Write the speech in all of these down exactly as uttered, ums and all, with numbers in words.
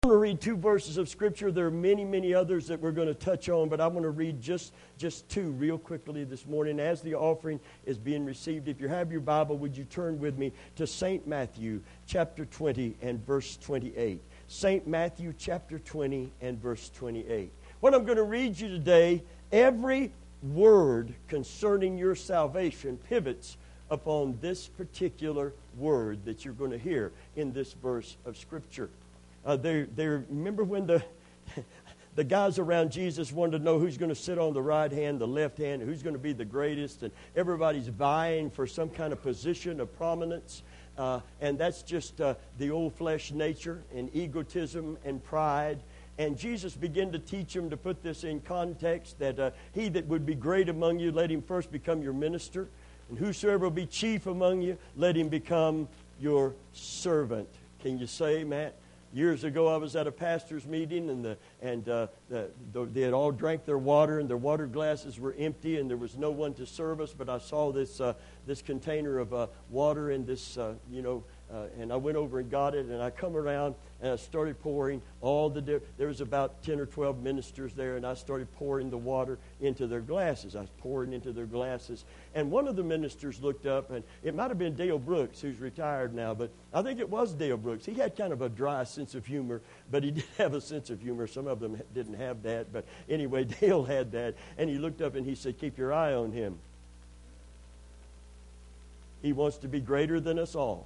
I'm going to read two verses of Scripture. There are many, many others that we're going to touch on, but I'm going to read just, just two real quickly this morning as the offering is being received. If you have your Bible, would you turn with me to Saint Matthew chapter twenty and verse twenty-eight. Saint Matthew chapter twenty and verse twenty-eight. What I'm going to read you today, every word concerning your salvation pivots upon this particular word that you're going to hear in this verse of Scripture. Uh, they, they remember when the the guys around Jesus wanted to know who's going to sit on the right hand, the left hand, who's going to be the greatest, and everybody's vying for some kind of position of prominence. Uh, and that's just uh, the old flesh nature and egotism and pride. And Jesus began to teach them to put this in context, that uh, he that would be great among you, let him first become your minister. And whosoever will be chief among you, let him become your servant. Can you say, Matt? Years ago, I was at a pastor's meeting, and the and uh, the, the, they had all drank their water, and their water glasses were empty, and there was no one to serve us. But I saw this uh, this container of uh, water in this, uh, you know, uh, and I went over and got it, and I come around and I started pouring all the. Di- there was about ten or twelve ministers there, and I started pouring the water into their glasses. I was pouring into their glasses, and one of the ministers looked up, and it might have been Dale Brooks, who's retired now, but I think it was Dale Brooks. He had kind of a dry sense of humor, but he did have a sense of humor. Some of them didn't have that, but anyway, Dale had that, and he looked up and he said, "Keep your eye on him. He wants to be greater than us all."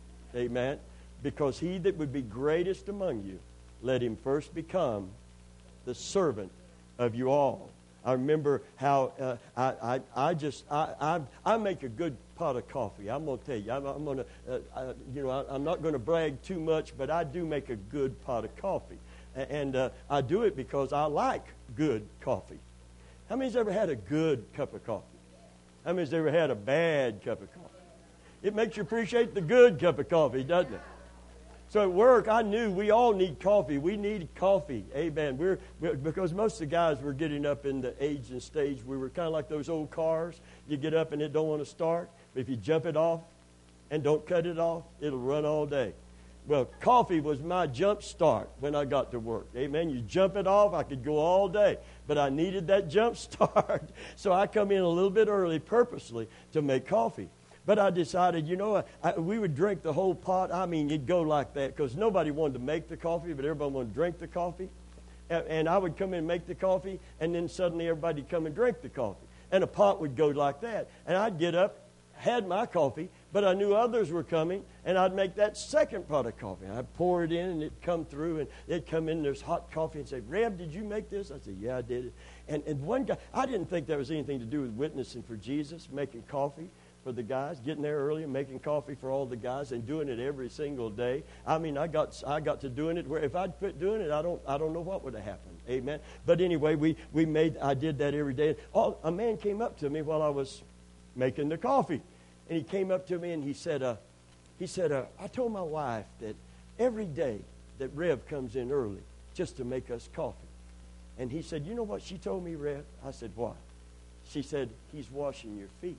Amen. Because he that would be greatest among you, let him first become the servant of you all. I remember how uh, I, I I just I, I I make a good pot of coffee. I'm going to tell you. I'm, I'm going to uh, I, you know I, I'm not going to brag too much, but I do make a good pot of coffee, and, and uh, I do it because I like good coffee. How many's ever had a good cup of coffee? How many's ever had a bad cup of coffee? It makes you appreciate the good cup of coffee, doesn't it? So at work, I knew we all need coffee. We need coffee. Amen. We're, we're because most of the guys were getting up in the age and stage. We were kind of like those old cars. You get up and it don't want to start. But if you jump it off and don't cut it off, it'll run all day. Well, coffee was my jump start when I got to work. Amen. You jump it off, I could go all day. But I needed that jump start. So I come in a little bit early purposely to make coffee. But I decided, you know, I, I, we would drink the whole pot. I mean, you'd go like that because nobody wanted to make the coffee, but everybody wanted to drink the coffee. And, and I would come in and make the coffee, and then suddenly everybody would come and drink the coffee. And a pot would go like that. And I'd get up, had my coffee, but I knew others were coming, and I'd make that second pot of coffee. I'd pour it in, and it'd come through, and they'd come in, and there's hot coffee, and say, "Reb, did you make this?" I said, "Yeah, I did it." And, and one guy, I didn't think there was anything to do with witnessing for Jesus, making coffee for the guys, getting there early and making coffee for all the guys and doing it every single day. I mean, I got I got to doing it where if I'd quit doing it, I don't I don't know what would have happened. Amen. But anyway, we we made I did that every day. All, a man came up to me while I was making the coffee, and he came up to me and he said, uh, he said, uh, "I told my wife that every day that Rev comes in early just to make us coffee." And he said, "You know what she told me, Rev?" I said, "What?" She said, "He's washing your feet.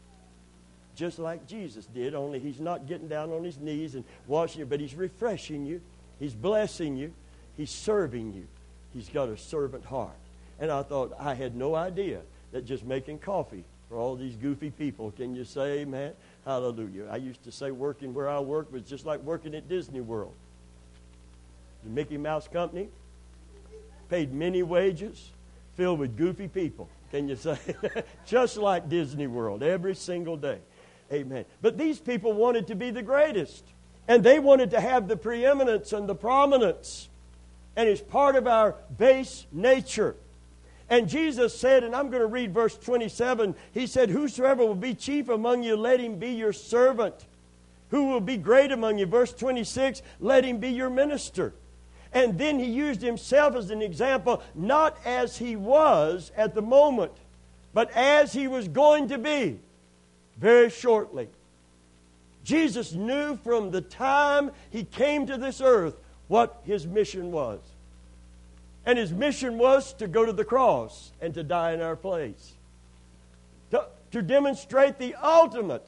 Just like Jesus did, only he's not getting down on his knees and washing you, but he's refreshing you. He's blessing you. He's serving you. He's got a servant heart." And I thought, I had no idea that just making coffee for all these goofy people. Can you say amen? Hallelujah. I used to say working where I worked was just like working at Disney World. The Mickey Mouse Company paid many wages, filled with goofy people. Can you say? Just like Disney World, every single day. Amen. But these people wanted to be the greatest. And they wanted to have the preeminence and the prominence. And it's part of our base nature. And Jesus said, and I'm going to read verse twenty-seven, he said, "Whosoever will be chief among you, let him be your servant. Who will be great among you?" Verse twenty-six, "Let him be your minister." And then he used himself as an example, not as he was at the moment, but as he was going to be very shortly. Jesus knew from the time he came to this earth what his mission was. And his mission was to go to the cross and to die in our place. To, to demonstrate the ultimate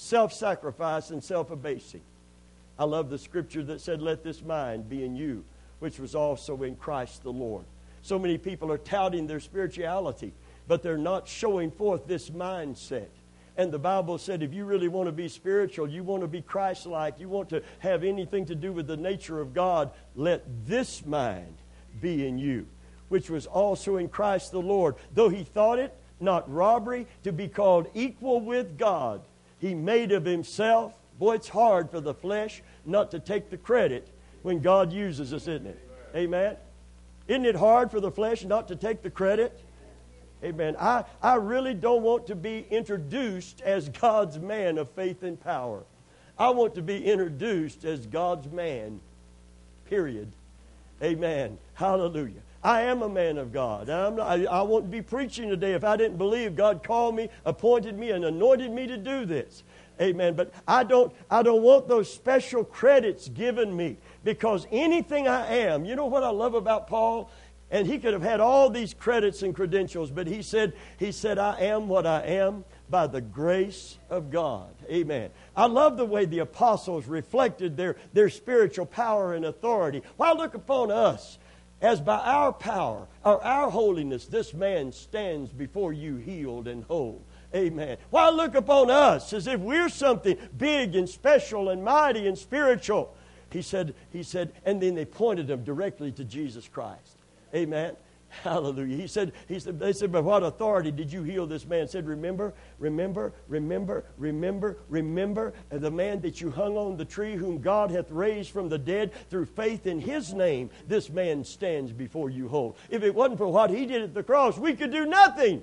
self-sacrifice and self-abasing. I love the scripture that said, "Let this mind be in you, which was also in Christ the Lord. So many people are touting their spirituality, but they're not showing forth this mindset. And the Bible said if you really want to be spiritual, you want to be Christ-like, you want to have anything to do with the nature of God, let this mind be in you, which was also in Christ the Lord. Though he thought it not robbery to be called equal with God, he made of himself. Boy, it's hard for the flesh not to take the credit when God uses us, isn't it? Amen. Isn't it hard for the flesh not to take the credit? Amen. I, I really don't want to be introduced as God's man of faith and power. I want to be introduced as God's man, period. Amen. Hallelujah. I am a man of God. I'm not, I, I wouldn't be preaching today if I didn't believe God called me, appointed me, and anointed me to do this. Amen. But I don't, I don't want those special credits given me, because anything I am, you know what I love about Paul? And he could have had all these credits and credentials, but he said, he said, I am what I am by the grace of God. Amen. I love the way the apostles reflected their, their spiritual power and authority. Why look upon us as by our power or our holiness this man stands before you healed and whole. Amen. Why look upon us as if we're something big and special and mighty and spiritual? He said, he said, and then they pointed them directly to Jesus Christ. Amen. Hallelujah. He said, he said, they said, by what authority did you heal this man? He said, remember, remember, remember, remember, remember the man that you hung on the tree, whom God hath raised from the dead through faith in his name. This man stands before you whole. If it wasn't for what he did at the cross, we could do nothing.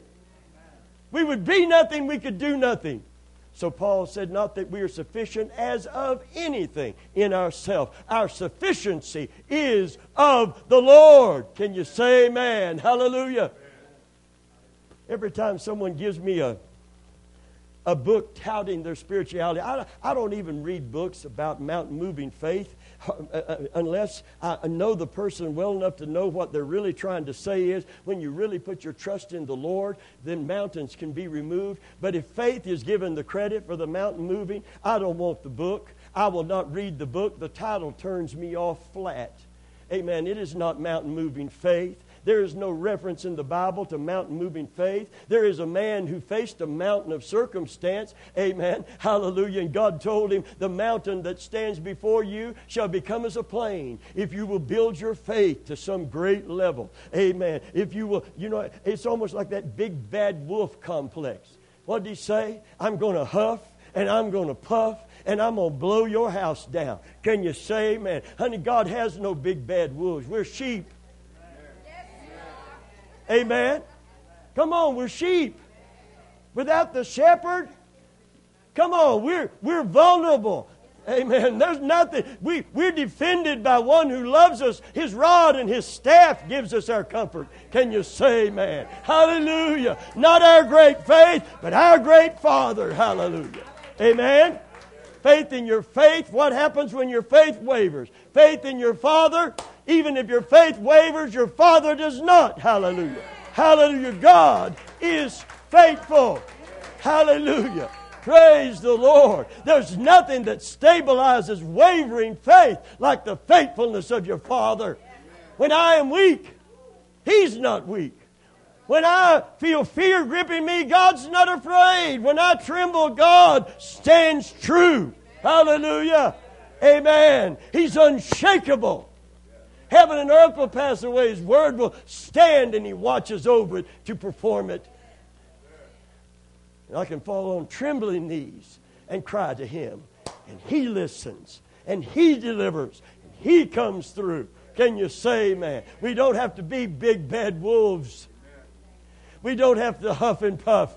We would be nothing. We could do nothing. So Paul said, not that we are sufficient as of anything in ourselves. Our sufficiency is of the Lord. Can you say amen? Hallelujah. Every time someone gives me a, a book touting their spirituality, I, I don't even read books about mountain-moving faith unless I know the person well enough to know what they're really trying to say is. When you really put your trust in the Lord, then mountains can be removed. But if faith is given the credit for the mountain moving, I don't want the book. I will not read the book. The title turns me off flat. Amen. It is not mountain-moving faith. There is no reference in the Bible to mountain-moving faith. There is a man who faced a mountain of circumstance. Amen. Hallelujah. And God told him, the mountain that stands before you shall become as a plain if you will build your faith to some great level. Amen. If you will, you know, it's almost like that big bad wolf complex. What did he say? I'm going to huff and I'm going to puff and I'm going to blow your house down. Can you say amen? Honey, God has no big bad wolves. We're sheep. Amen. Come on, we're sheep. Without the shepherd, come on, we're we're vulnerable. Amen. There's nothing. We, we're defended by one who loves us. His rod and his staff gives us our comfort. Can you say amen? Hallelujah. Not our great faith, but our great Father. Hallelujah. Amen. Faith in your faith. What happens when your faith wavers? Faith in your Father. Even if your faith wavers, your Father does not. Hallelujah. Hallelujah. God is faithful. Hallelujah. Praise the Lord. There's nothing that stabilizes wavering faith like the faithfulness of your Father. When I am weak, He's not weak. When I feel fear gripping me, God's not afraid. When I tremble, God stands true. Hallelujah. Amen. He's unshakable. Heaven and earth will pass away. His word will stand, and He watches over it to perform it. And I can fall on trembling knees and cry to Him. And He listens. And He delivers. And He comes through. Can you say amen? We don't have to be big bad wolves. We don't have to huff and puff.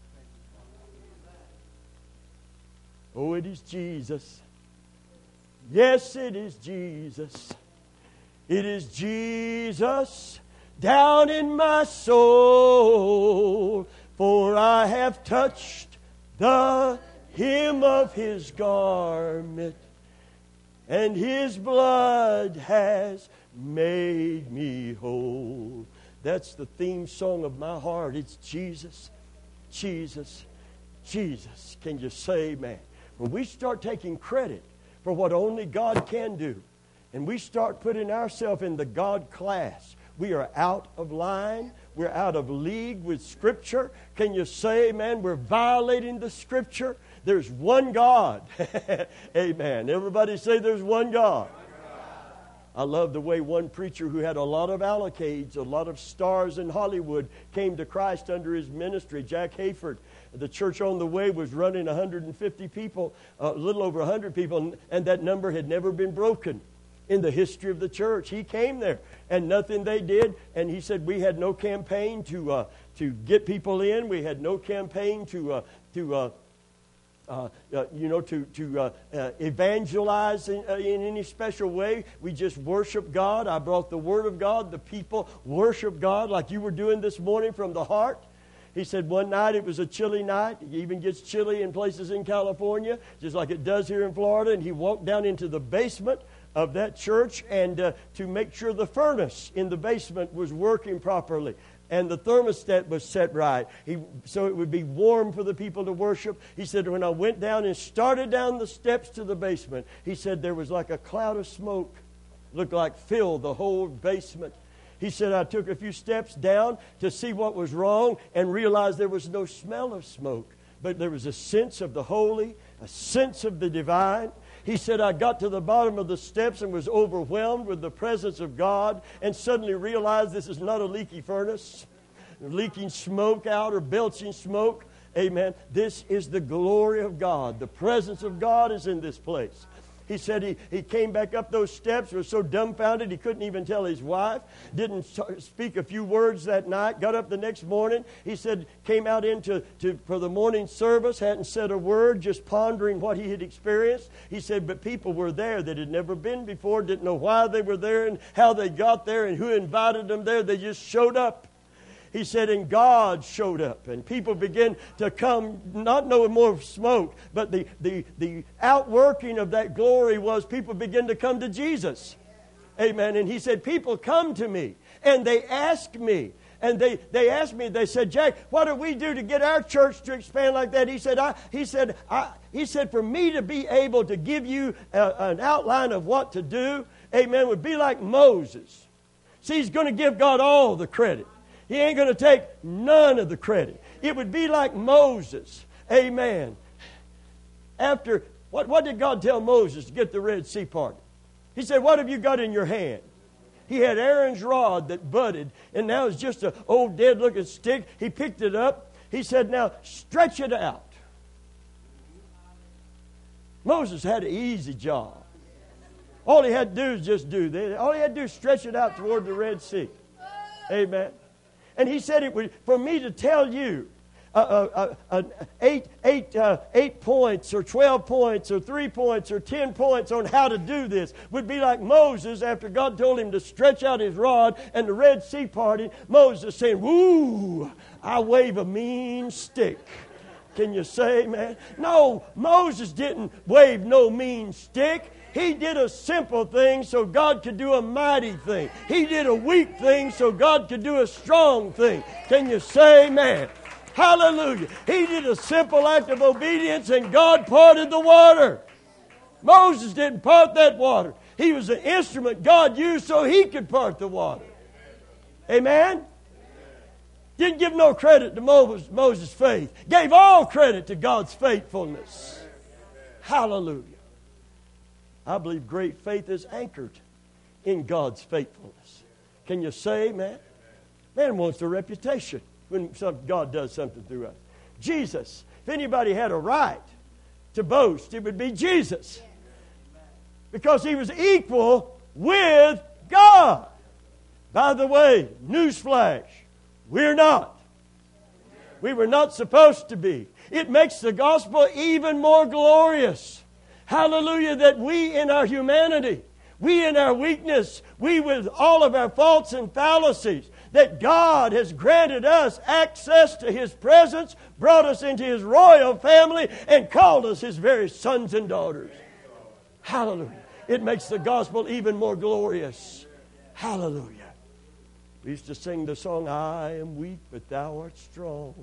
Oh, it is Jesus. Yes, it is Jesus. It is Jesus down in my soul, for I have touched the hem of His garment, and His blood has made me whole. That's the theme song of my heart. It's Jesus, Jesus, Jesus. Can you say amen? When we start taking credit for what only God can do, and we start putting ourselves in the God class, we are out of line. We're out of league with Scripture. Can you say, man, we're violating the Scripture? There's one God. Amen. Everybody say there's one God. I love the way one preacher who had a lot of allocates, a lot of stars in Hollywood, came to Christ under his ministry, Jack Hayford. The church on the way was running one hundred fifty people, a little over one hundred people, and that number had never been broken in the history of the church. He came there, and nothing they did, and he said, we had no campaign to uh, to get people in. We had no campaign to, uh, to uh, Uh, uh, you know, to, to uh, uh, evangelize in, uh, in any special way. We just worship God. I brought the Word of God. The people worship God like you were doing this morning from the heart. He said one night it was a chilly night. It even gets chilly in places in California, just like it does here in Florida. And he walked down into the basement of that church and uh, to make sure the furnace in the basement was working properly. And the thermostat was set right, he, so it would be warm for the people to worship. He said, when I went down and started down the steps to the basement, he said there was like a cloud of smoke, looked like filled the whole basement. He said, I took a few steps down to see what was wrong and realized there was no smell of smoke, but there was a sense of the holy, a sense of the divine. He said, I got to the bottom of the steps and was overwhelmed with the presence of God and suddenly realized this is not a leaky furnace, leaking smoke out or belching smoke. Amen. This is the glory of God. The presence of God is in this place. He said he, he came back up those steps, was so dumbfounded he couldn't even tell his wife, didn't speak a few words that night, got up the next morning. He said, came out into to, for the morning service, hadn't said a word, just pondering what he had experienced. He said, but people were there that had never been before, didn't know why they were there and how they got there and who invited them there. They just showed up. He said, and God showed up, and people began to come, not knowing more smoke, but the, the, the outworking of that glory was people began to come to Jesus. Amen. And he said, people come to me, and they ask me, and they, they asked me, they said, Jack, what do we do to get our church to expand like that? He said, I, he said, I, he said, for me to be able to give you a, an outline of what to do, amen, would be like Moses. See, he's going to give God all the credit. He ain't going to take none of the credit. It would be like Moses. Amen. After, what, what did God tell Moses to get the Red Sea parted? He said, what have you got in your hand? He had Aaron's rod that budded, and now it's just an old dead-looking stick. He picked it up. He said, now stretch it out. Moses had an easy job. All he had to do is just do this. All he had to do is stretch it out toward the Red Sea. Amen. And he said it would, for me to tell you uh, uh, uh, eight, eight, uh, eight points or twelve points or three points or ten points on how to do this would be like Moses after God told him to stretch out his rod and the Red Sea parted. Moses saying, woo, I wave a mean stick. Can you say, man? No, Moses didn't wave no mean stick. He did a simple thing so God could do a mighty thing. He did a weak thing so God could do a strong thing. Can you say amen? Hallelujah. He did a simple act of obedience and God parted the water. Moses didn't part that water. He was an instrument God used so he could part the water. Amen? Didn't give no credit to Moses, Moses' faith. Gave all credit to God's faithfulness. Hallelujah. I believe great faith is anchored in God's faithfulness. Can you say amen? Man wants a reputation when some, God does something through us. Jesus, if anybody had a right to boast, it would be Jesus. Because he was equal with God. By the way, newsflash, we're not. We were not supposed to be. It makes the gospel even more glorious. Hallelujah, that we in our humanity, we in our weakness, we with all of our faults and fallacies, that God has granted us access to His presence, brought us into His royal family, and called us His very sons and daughters. Hallelujah. It makes the gospel even more glorious. Hallelujah. We used to sing the song, I am weak, but Thou art strong.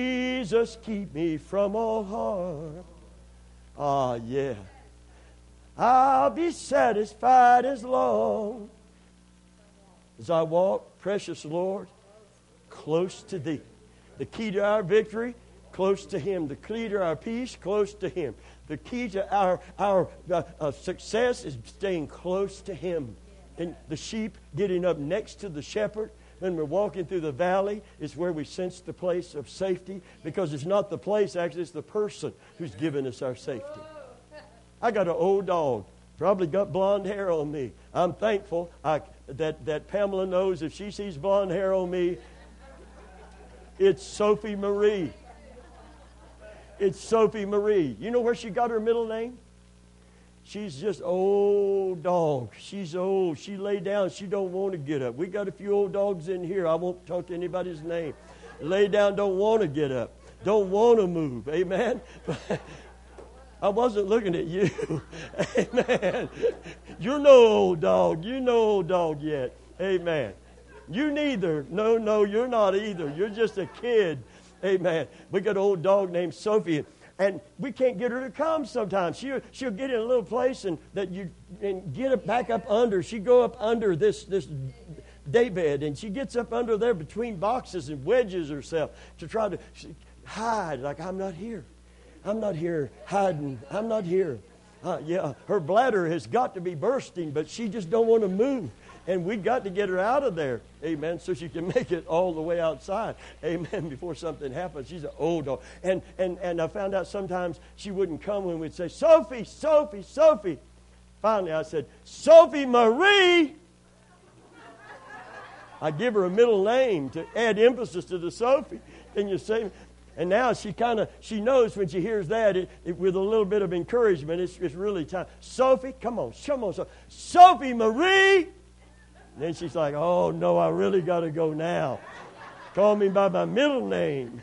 Jesus, keep me from all harm. Ah, yeah. I'll be satisfied as long as I walk, precious Lord, close to Thee. The key to our victory, close to Him. The key to our peace, close to Him. The key to our, our uh, uh, success is staying close to Him. And the sheep getting up next to the shepherd when we're walking through the valley is where we sense the place of safety, because it's not the place, actually, it's the person who's given us our safety. I got an old dog, probably got blonde hair on me. I'm thankful I, that, that Pamela knows if she sees blonde hair on me, it's Sophie Marie. It's Sophie Marie. You know where she got her middle name? She's just old dog. She's old. She lay down. She don't want to get up. We got a few old dogs in here. I won't talk to anybody's name. Lay down, don't want to get up. Don't want to move. Amen? I wasn't looking at you. Amen. You're no old dog. You're no old dog yet. Amen. You neither. No, no, you're not either. You're just a kid. Amen. We got an old dog named Sophie, and we can't get her to come sometimes. She'll, she'll get in a little place and that you and get it back up under. She go up under this this daybed, and she gets up under there between boxes and wedges herself to try to hide, like, I'm not here. I'm not here hiding. I'm not here. Uh, yeah, her bladder has got to be bursting, but she just don't want to move. And we got to get her out of there, amen, so she can make it all the way outside, amen, before something happens. She's an old dog. And, and, and I found out sometimes she wouldn't come when we'd say, Sophie, Sophie, Sophie. Finally, I said, Sophie Marie. I give her a middle name to add emphasis to the Sophie. Can you say? And now she kind of, she knows when she hears that, it, it, with a little bit of encouragement, it's, it's really time. Sophie, come on, come on. So, Sophie Marie. And then she's like, oh, no, I really got to go now. Call me by my middle name.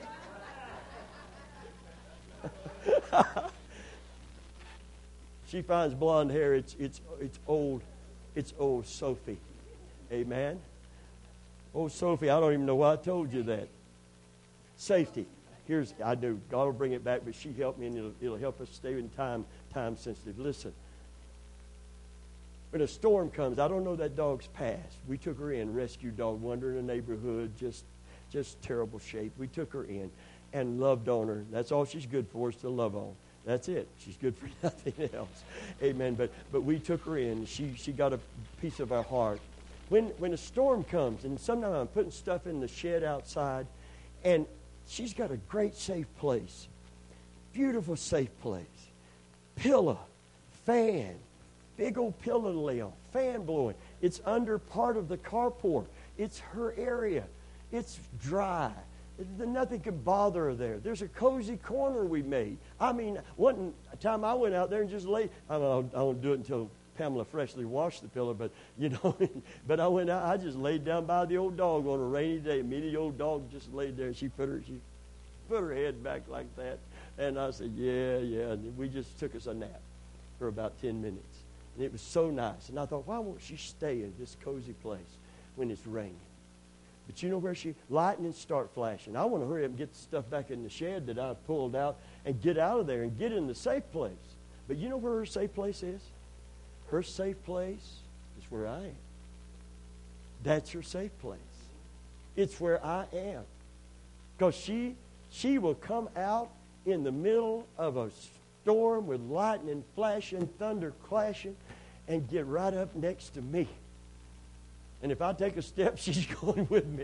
She finds blonde hair. It's, it's, it's old. It's old Sophie. Amen. Old Sophie, I don't even know why I told you that. Safety. Here's, I do. God will bring it back, but she helped me, and it'll, it'll help us stay in time, time sensitive. Listen. When a storm comes, I don't know that dog's past. We took her in, rescue dog, wandering in the neighborhood, just just terrible shape. We took her in and loved on her. That's all she's good for, is to love on. That's it. She's good for nothing else. Amen. But but we took her in. She she got a piece of our heart. When when a storm comes, and sometimes I'm putting stuff in the shed outside, and she's got a great safe place. Beautiful safe place. Pillow, fan. Big old pillow to lay on, fan blowing. It's under part of the carport. It's her area. It's dry. It, nothing can bother her there. There's a cozy corner we made. I mean, one time I went out there and just laid. I don't, I don't do it until Pamela freshly washed the pillow, but you know, but I went out. I just laid down by the old dog on a rainy day. Me, the old dog just laid there. And she put her, she put her head back like that, and I said, "Yeah, yeah." And we just took us a nap for about ten minutes. And it was so nice. And I thought, why won't she stay in this cozy place when it's raining? But you know where she, lightning start flashing. I want to hurry up and get the stuff back in the shed that I pulled out and get out of there and get in the safe place. But you know where her safe place is? Her safe place is where I am. That's her safe place. It's where I am. Because she, she will come out in the middle of a storm with lightning flashing, thunder clashing, and get right up next to me. And if I take a step, she's going with me.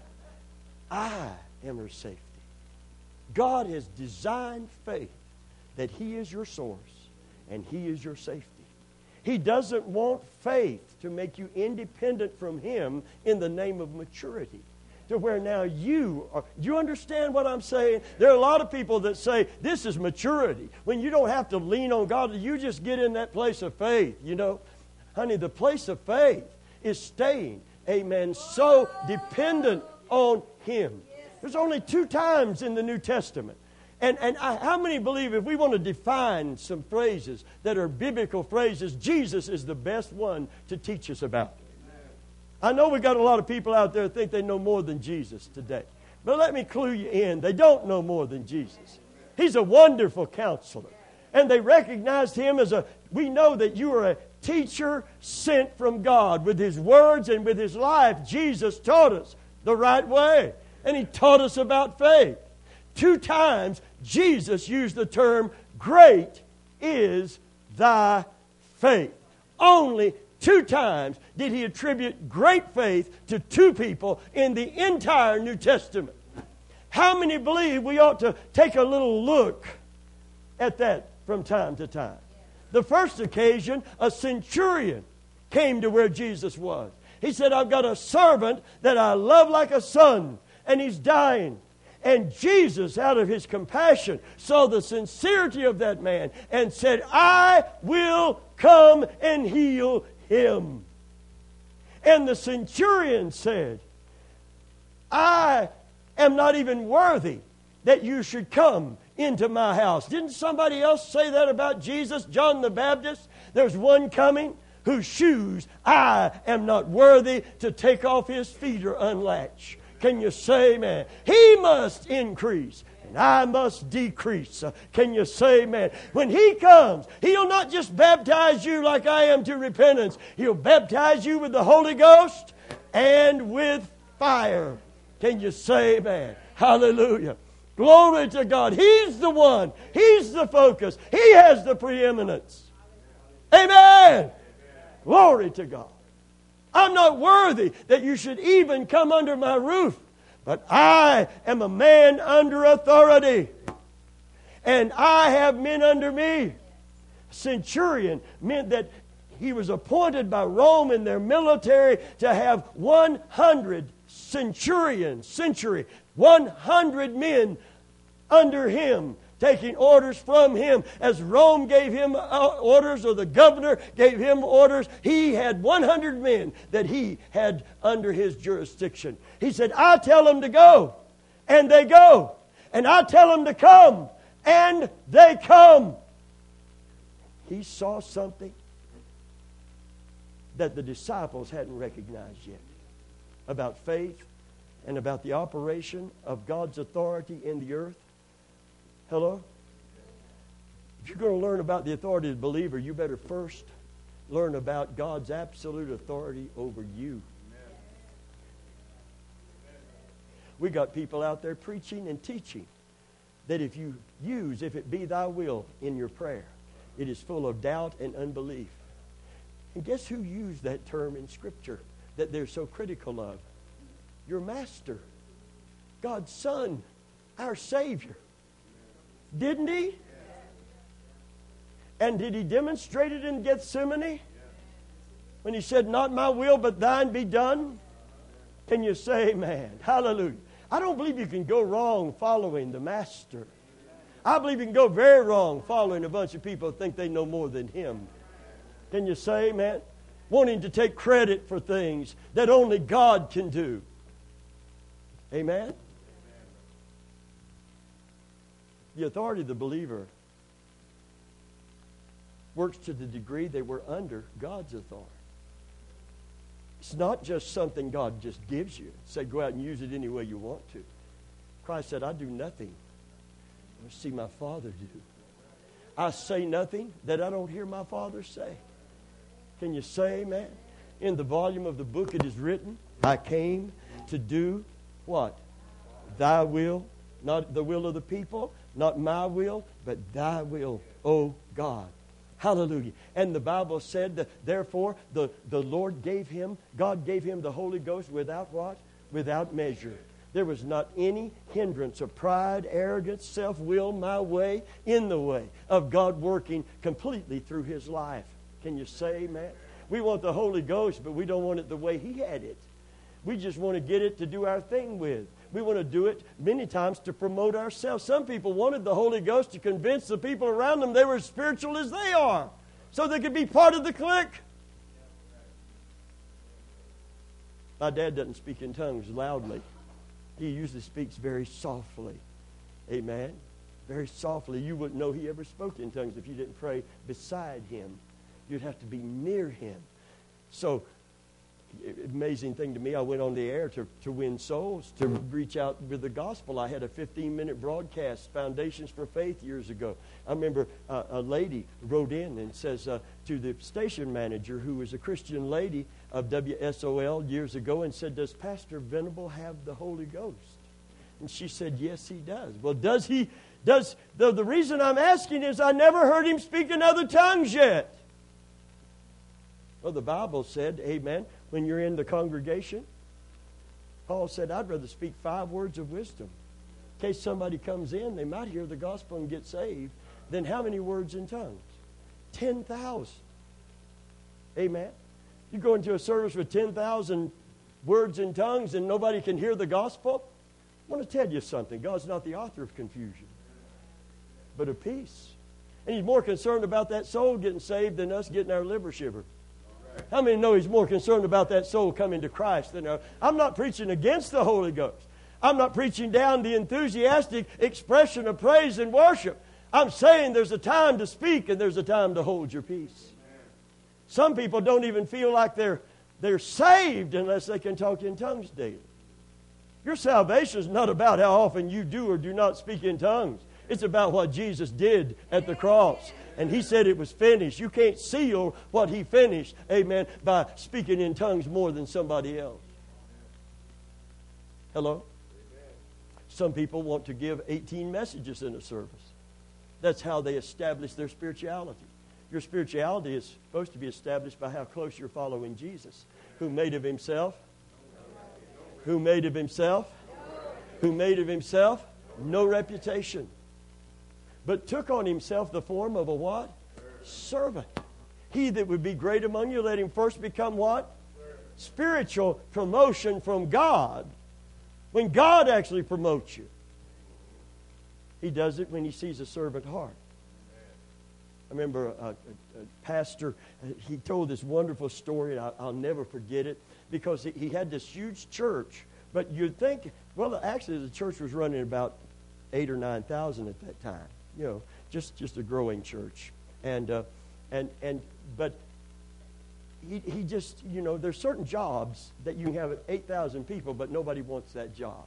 I am her safety. God has designed faith that He is your source and He is your safety. He doesn't want faith to make you independent from Him in the name of maturity. To where now you are. Do you understand what I'm saying? There are a lot of people that say this is maturity. When you don't have to lean on God, you just get in that place of faith. You know, honey, the place of faith is staying, amen, so dependent on Him. There's only two times in the New Testament. And, and I, how many believe if we want to define some phrases that are biblical phrases, Jesus is the best one to teach us about? I know we got a lot of people out there that think they know more than Jesus today. But let me clue you in. They don't know more than Jesus. He's a wonderful counselor. And they recognized Him as a we know that you are a teacher sent from God. With His words and with His life, Jesus taught us the right way. And He taught us about faith. Two times, Jesus used the term, great is thy faith. Only two times did He attribute great faith to two people in the entire New Testament. How many believe we ought to take a little look at that from time to time? The first occasion, a centurion came to where Jesus was. He said, I've got a servant that I love like a son, and he's dying. And Jesus, out of His compassion, saw the sincerity of that man and said, I will come and heal him. And the centurion said, I am not even worthy that you should come into my house. Didn't somebody else say that about Jesus, John the Baptist? There's one coming whose shoes I am not worthy to take off his feet or unlatch. Can you say amen? He must increase and I must decrease. Uh, can you say amen? When He comes, He'll not just baptize you like I am to repentance. He'll baptize you with the Holy Ghost and with fire. Can you say amen? Hallelujah. Glory to God. He's the one. He's the focus. He has the preeminence. Amen. Amen. Glory to God. I'm not worthy that you should even come under my roof, but I am a man under authority, and I have men under me. Centurion meant that he was appointed by Rome in their military to have one hundred centurions, century, one hundred men under him, taking orders from him. As Rome gave him orders, or the governor gave him orders, he had one hundred men that he had under his jurisdiction. He said, I tell them to go, and they go. And I tell them to come, and they come. He saw something that the disciples hadn't recognized yet about faith and about the operation of God's authority in the earth. Hello? If you're going to learn about the authority of the believer, you better first learn about God's absolute authority over you. We got people out there preaching and teaching that if you use, if it be thy will in your prayer, it is full of doubt and unbelief. And guess who used that term in Scripture that they're so critical of? Your Master, God's Son, our Savior. Didn't He? And did He demonstrate it in Gethsemane? When He said, not my will, but thine be done? Can you say amen? Hallelujah. I don't believe you can go wrong following the Master. I believe you can go very wrong following a bunch of people who think they know more than Him. Can you say amen? Wanting to take credit for things that only God can do. Amen? The authority of the believer works to the degree they were under God's authority. It's not just something God just gives you. Say, go out and use it any way you want to. Christ said, I do nothing I see my Father do. I say nothing that I don't hear my Father say. Can you say amen? In the volume of the book it is written, I came to do what? Thy will, not the will of the people, not my will, but thy will, O God. Hallelujah. And the Bible said that therefore the, the Lord gave him, God gave him the Holy Ghost without what? Without measure. There was not any hindrance of pride, arrogance, self-will, my way, in the way of God working completely through his life. Can you say amen? We want the Holy Ghost, but we don't want it the way he had it. We just want to get it to do our thing with. We want to do it many times to promote ourselves. Some people wanted the Holy Ghost to convince the people around them they were as spiritual as they are, so they could be part of the clique. My dad doesn't speak in tongues loudly. He usually speaks very softly. Amen? Very softly. You wouldn't know he ever spoke in tongues if you didn't pray beside him. You'd have to be near him. So amazing thing to me. I went on the air to, to win souls, to reach out with the gospel. I had a fifteen-minute broadcast, Foundations for Faith, years ago. I remember uh, a lady wrote in and says uh, to the station manager, who was a Christian lady of W S O L years ago, and said, "Does Pastor Venable have the Holy Ghost?" And she said, "Yes, he does." Well, does he? Does the, the reason I'm asking is I never heard him speak in other tongues yet. Well, the Bible said, amen, when you're in the congregation, Paul said, "I'd rather speak five words of wisdom. In case somebody comes in, they might hear the gospel and get saved, than how many words in tongues? ten thousand. Amen. You go into a service with ten thousand words in tongues and nobody can hear the gospel? I want to tell you something. God's not the author of confusion, but of peace. And He's more concerned about that soul getting saved than us getting our liver shiver. How many know He's more concerned about that soul coming to Christ than our... I'm not preaching against the Holy Ghost. I'm not preaching down the enthusiastic expression of praise and worship. I'm saying there's a time to speak and there's a time to hold your peace. Some people don't even feel like they're, they're saved unless they can talk in tongues daily. Your salvation is not about how often you do or do not speak in tongues. It's about what Jesus did at the cross. And He said it was finished. You can't seal what He finished, amen, by speaking in tongues more than somebody else. Hello? Some people want to give eighteen messages in a service. That's how they establish their spirituality. Your spirituality is supposed to be established by how close you're following Jesus, who made of Himself, who made of Himself, who made of Himself no reputation, but took on Himself the form of a what? Servant. He that would be great among you, let him first become what? Spiritual promotion from God. When God actually promotes you, He does it when He sees a servant heart. I remember a, a, a pastor, he told this wonderful story, and I, I'll never forget it, because he, he had this huge church. But you'd think, well, actually the church was running about eight or nine thousand at that time. You know, just, just a growing church. And, uh, and, and, but he, he just, you know, there's certain jobs that you can have eight thousand people, but nobody wants that job.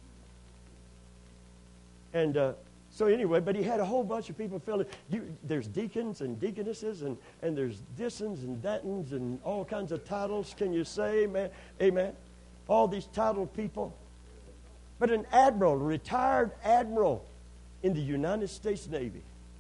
And uh, so anyway, but he had a whole bunch of people filling. You, there's deacons and deaconesses, and, and there's this'ns and that'ns and all kinds of titles. Can you say amen? Amen? All these titled people. But an admiral, a retired admiral in the United States Navy,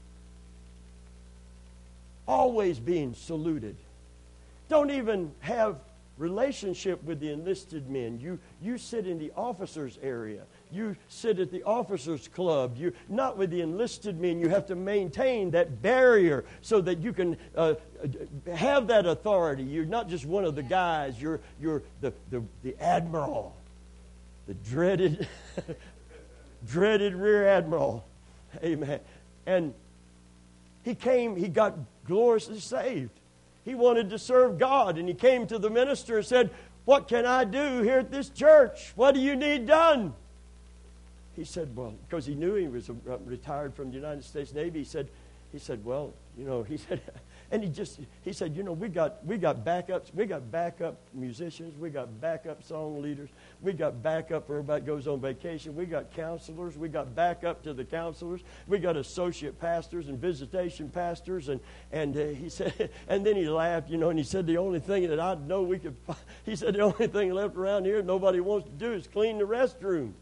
always being saluted. Don't even have relationship with the enlisted men. You you sit in the officers area. You sit at the officers club. You're not with the enlisted men. You have to maintain that barrier so that you can uh, have that authority. You're not just one of the guys. You're you're the the, the admiral, the dreaded dreaded rear admiral. Amen. And he came. He got gloriously saved. He wanted to serve God, and he came to the minister and said, "What can I do here at this church? What do you need done?" He said, well, because he knew he was uh, retired from the United States Navy, he said, he said, well, you know, he said, and he just, he said, you know, we got we got backups, we got backup musicians, we got backup song leaders, we got backup for everybody that goes on vacation, we got counselors, we got backup to the counselors, we got associate pastors and visitation pastors, and and uh, he said, and then he laughed, you know, and he said, the only thing that I know we could, he said, the only thing left around here nobody wants to do is clean the restrooms.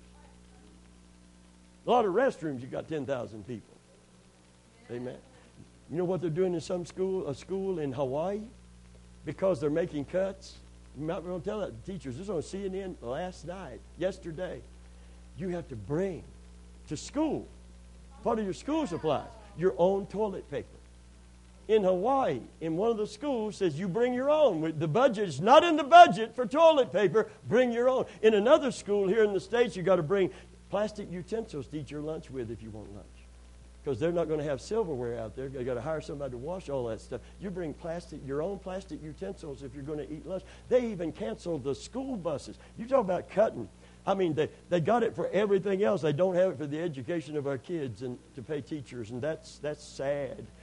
A lot of restrooms, you got ten thousand people. Amen. You know what they're doing in some school, a school in Hawaii? Because they're making cuts. You might want to tell that to teachers. This was on C N N last night, yesterday. You have to bring to school, part of your school supplies, your own toilet paper. In Hawaii, in one of the schools, says you bring your own. The budget is not in the budget for toilet paper. Bring your own. In another school here in the States, you got to bring plastic utensils to eat your lunch with if you want lunch. Because they're not going to have silverware out there. You've got to hire somebody to wash all that stuff. You bring plastic, your own plastic utensils if you're going to eat lunch. They even canceled the school buses. You talk about cutting. I mean, they, they got it for everything else. They don't have it for the education of our kids and to pay teachers, and that's that's sad.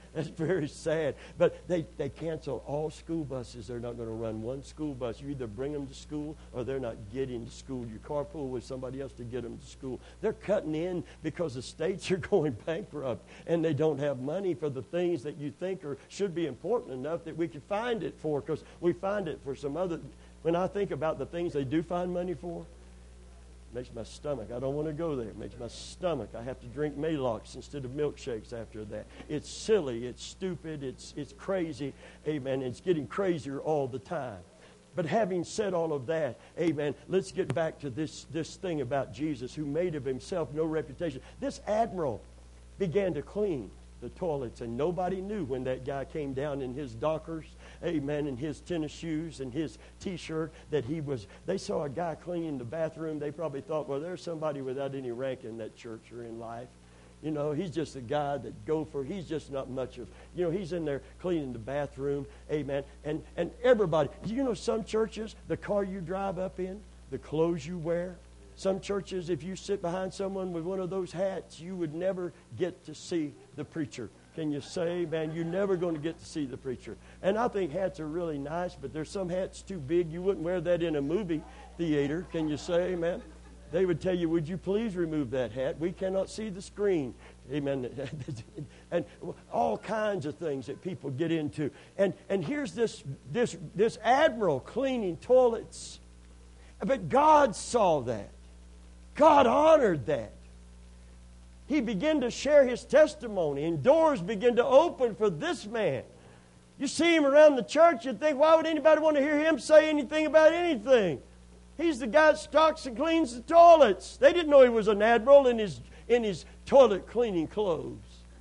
That's very sad. But they, they cancel all school buses. They're not going to run one school bus. You either bring them to school or they're not getting to school. You carpool with somebody else to get them to school. They're cutting in because the states are going bankrupt and they don't have money for the things that you think are should be important enough that we could find it for, because we find it for some other. When I think about the things they do find money for, it makes my stomach. I don't want to go there. It makes my stomach. I have to drink Maalox instead of milkshakes after that. It's silly. It's stupid. It's it's crazy. Amen. It's getting crazier all the time. But having said all of that, amen, let's get back to this, this thing about Jesus, who made of himself no reputation. This admiral began to clean the toilets, and nobody knew when that guy came down in his Dockers, amen, in his tennis shoes and his T-shirt, that he was, they saw a guy cleaning the bathroom. They probably thought, well, there's somebody without any rank in that church or in life. You know, he's just a guy that go for, he's just not much of, you know, he's in there cleaning the bathroom, amen. And, and everybody, you know, some churches, the car you drive up in, the clothes you wear. Some churches, if you sit behind someone with one of those hats, you would never get to see the preacher. Can you say, man, you're never going to get to see the preacher? And I think hats are really nice, but there's some hats too big. You wouldn't wear that in a movie theater. Can you say, man? They would tell you, would you please remove that hat? We cannot see the screen. Amen. And all kinds of things that people get into. And and here's this this this admiral cleaning toilets. But God saw that. God honored that. He began to share his testimony, and doors began to open for this man. You see him around the church, you'd think, why would anybody want to hear him say anything about anything? He's the guy that stocks and cleans the toilets. They didn't know he was an admiral in his in his toilet cleaning clothes.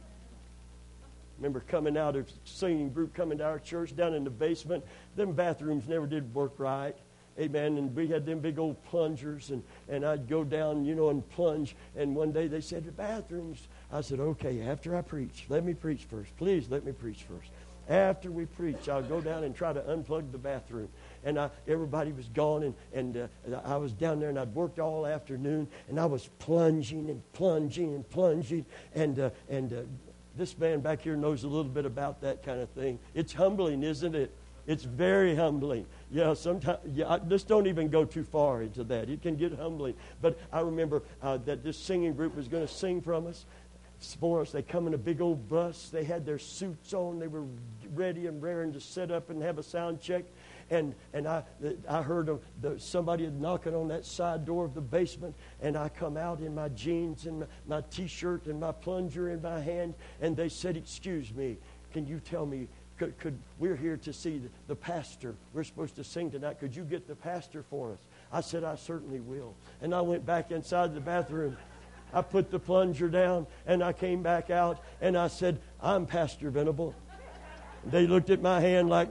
Remember coming out of singing group, coming to our church down in the basement. Them bathrooms never did work right. Amen. And we had them big old plungers, and, and I'd go down, you know, and plunge. And one day they said, the bathrooms. I said, okay, after I preach, let me preach first. Please let me preach first. After we preach, I'll go down and try to unplug the bathroom. And I, everybody was gone, and, and uh, I was down there, and I'd worked all afternoon, and I was plunging and plunging and plunging. And, uh, and uh, this man back here knows a little bit about that kind of thing. It's humbling, isn't it? It's very humbling. Yeah, sometimes, yeah, I just don't even go too far into that. It can get humbling. But I remember uh, that this singing group was going to sing from us, for us. They come in a big old bus. They had their suits on. They were ready and raring to set up and have a sound check. And and I I heard of the, somebody knocking on that side door of the basement, and I come out in my jeans and my, my T-shirt and my plunger in my hand, and they said, excuse me, can you tell me, Could, could we're here to see the, the pastor. We're supposed to sing tonight. Could you get the pastor for us? I said, I certainly will. And I went back inside the bathroom. I put the plunger down, and I came back out, and I said, I'm Pastor Venable. They looked at my hand like,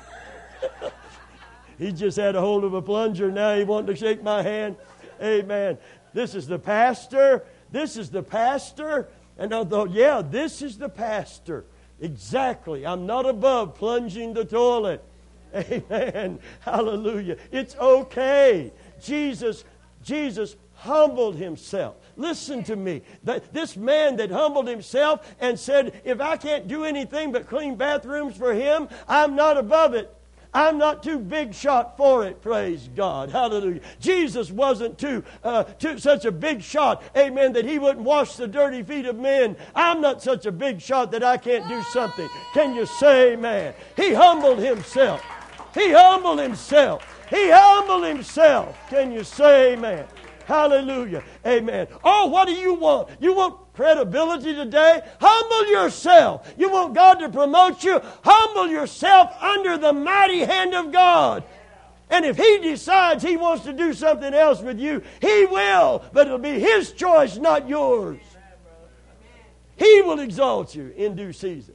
he just had a hold of a plunger. Now he wanted to shake my hand. Amen. This is the pastor. This is the pastor. And I thought, yeah, this is the pastor. Exactly. I'm not above plunging the toilet. Amen. Hallelujah. It's okay. Jesus, Jesus humbled himself. Listen to me. That this man that humbled himself and said, if I can't do anything but clean bathrooms for him, I'm not above it. I'm not too big shot for it. Praise God. Hallelujah. Jesus wasn't too, uh, too such a big shot, amen, that he wouldn't wash the dirty feet of men. I'm not such a big shot that I can't do something. Can you say amen? He humbled himself. He humbled himself. He humbled himself. Can you say amen? Hallelujah. Amen. Oh, what do you want? You want credibility today? Humble yourself. You want God to promote you? Humble yourself under the mighty hand of God. And if He decides He wants to do something else with you, He will. But it'll be His choice, not yours. He will exalt you in due season.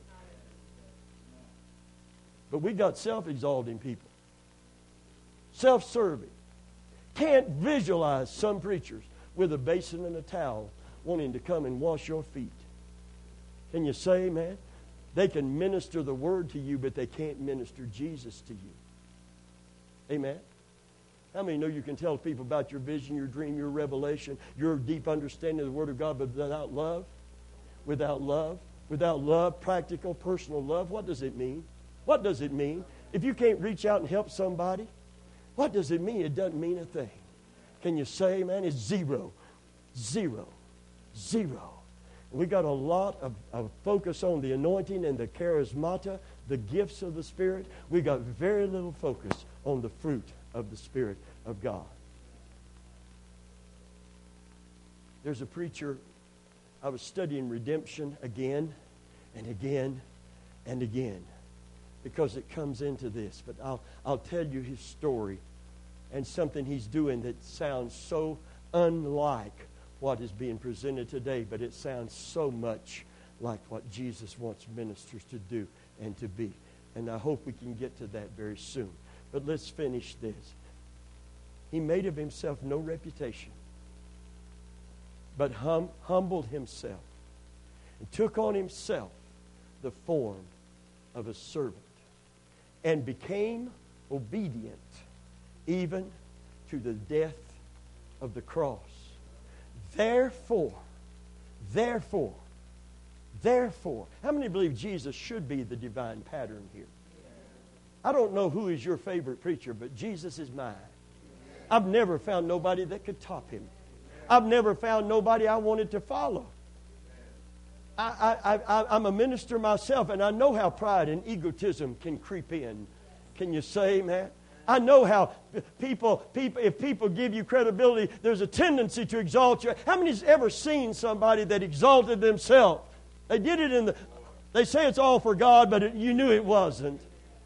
But we got self-exalting people. Self-serving. Can't visualize some preachers with a basin and a towel wanting to come and wash your feet. Can you say amen? They can minister the word to you, but they can't minister Jesus to you. Amen? How many know you can tell people about your vision, your dream, your revelation, your deep understanding of the Word of God, but without love? Without love? Without love, practical, personal love, what does it mean? What does it mean? If you can't reach out and help somebody, what does it mean? It doesn't mean a thing. Can you say, man, it's zero, zero, zero. We got a lot of, of focus on the anointing and the charismata, the gifts of the Spirit. We got very little focus on the fruit of the Spirit of God. There's a preacher, I was studying redemption again and again and again because it comes into this. But I'll, I'll tell you his story and something he's doing that sounds so unlike what is being presented today, but it sounds so much like what Jesus wants ministers to do and to be. And I hope we can get to that very soon. But let's finish this. He made of himself no reputation, but hum, humbled himself and took on himself the form of a servant and became obedient even to the death of the cross. Therefore, therefore, therefore, how many believe Jesus should be the divine pattern here? I don't know who is your favorite preacher, but Jesus is mine. I've never found nobody that could top him. I've never found nobody I wanted to follow. I, I, I, I'm a minister myself, and I know how pride and egotism can creep in. Can you say, man? I know how people, people, if people give you credibility, there's a tendency to exalt you. How many's ever seen somebody that exalted themselves? They did it in the, they say it's all for God, but it, you knew it wasn't.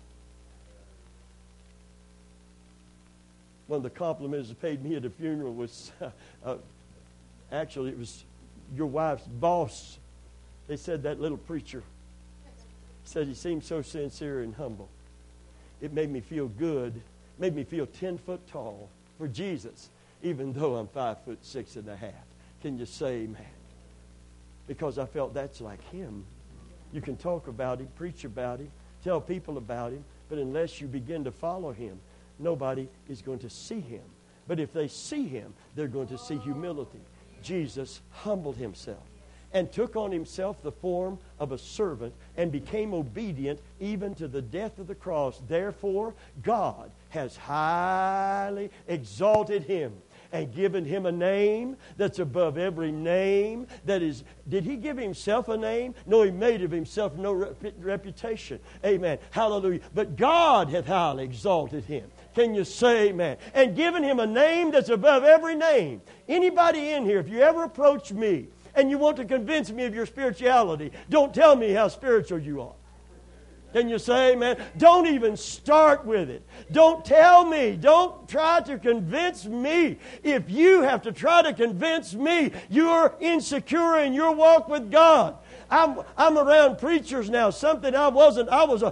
One of the compliments that paid me at a funeral was, uh, uh, actually it was your wife's boss. They said that little preacher said he seemed so sincere and humble. It made me feel good, made me feel ten foot tall for Jesus, even though I'm five foot six and a half. Can you say amen? Because I felt that's like him. You can talk about him, preach about him, tell people about him, but unless you begin to follow him, nobody is going to see him. But if they see him, they're going to see humility. Jesus humbled himself and took on himself the form of a servant and became obedient even to the death of the cross. Therefore, God has highly exalted him and given him a name that's above every name. That is, did he give himself a name? No, he made of himself no rep- reputation. Amen. Hallelujah. But God hath highly exalted him. Can you say amen? And given him a name that's above every name. Anybody in here, if you ever approach me and you want to convince me of your spirituality, don't tell me how spiritual you are. Can you say amen? Don't even start with it. Don't tell me. Don't try to convince me. If you have to try to convince me, you're insecure in your walk with God. I'm, I'm around preachers now. Something I wasn't. I was a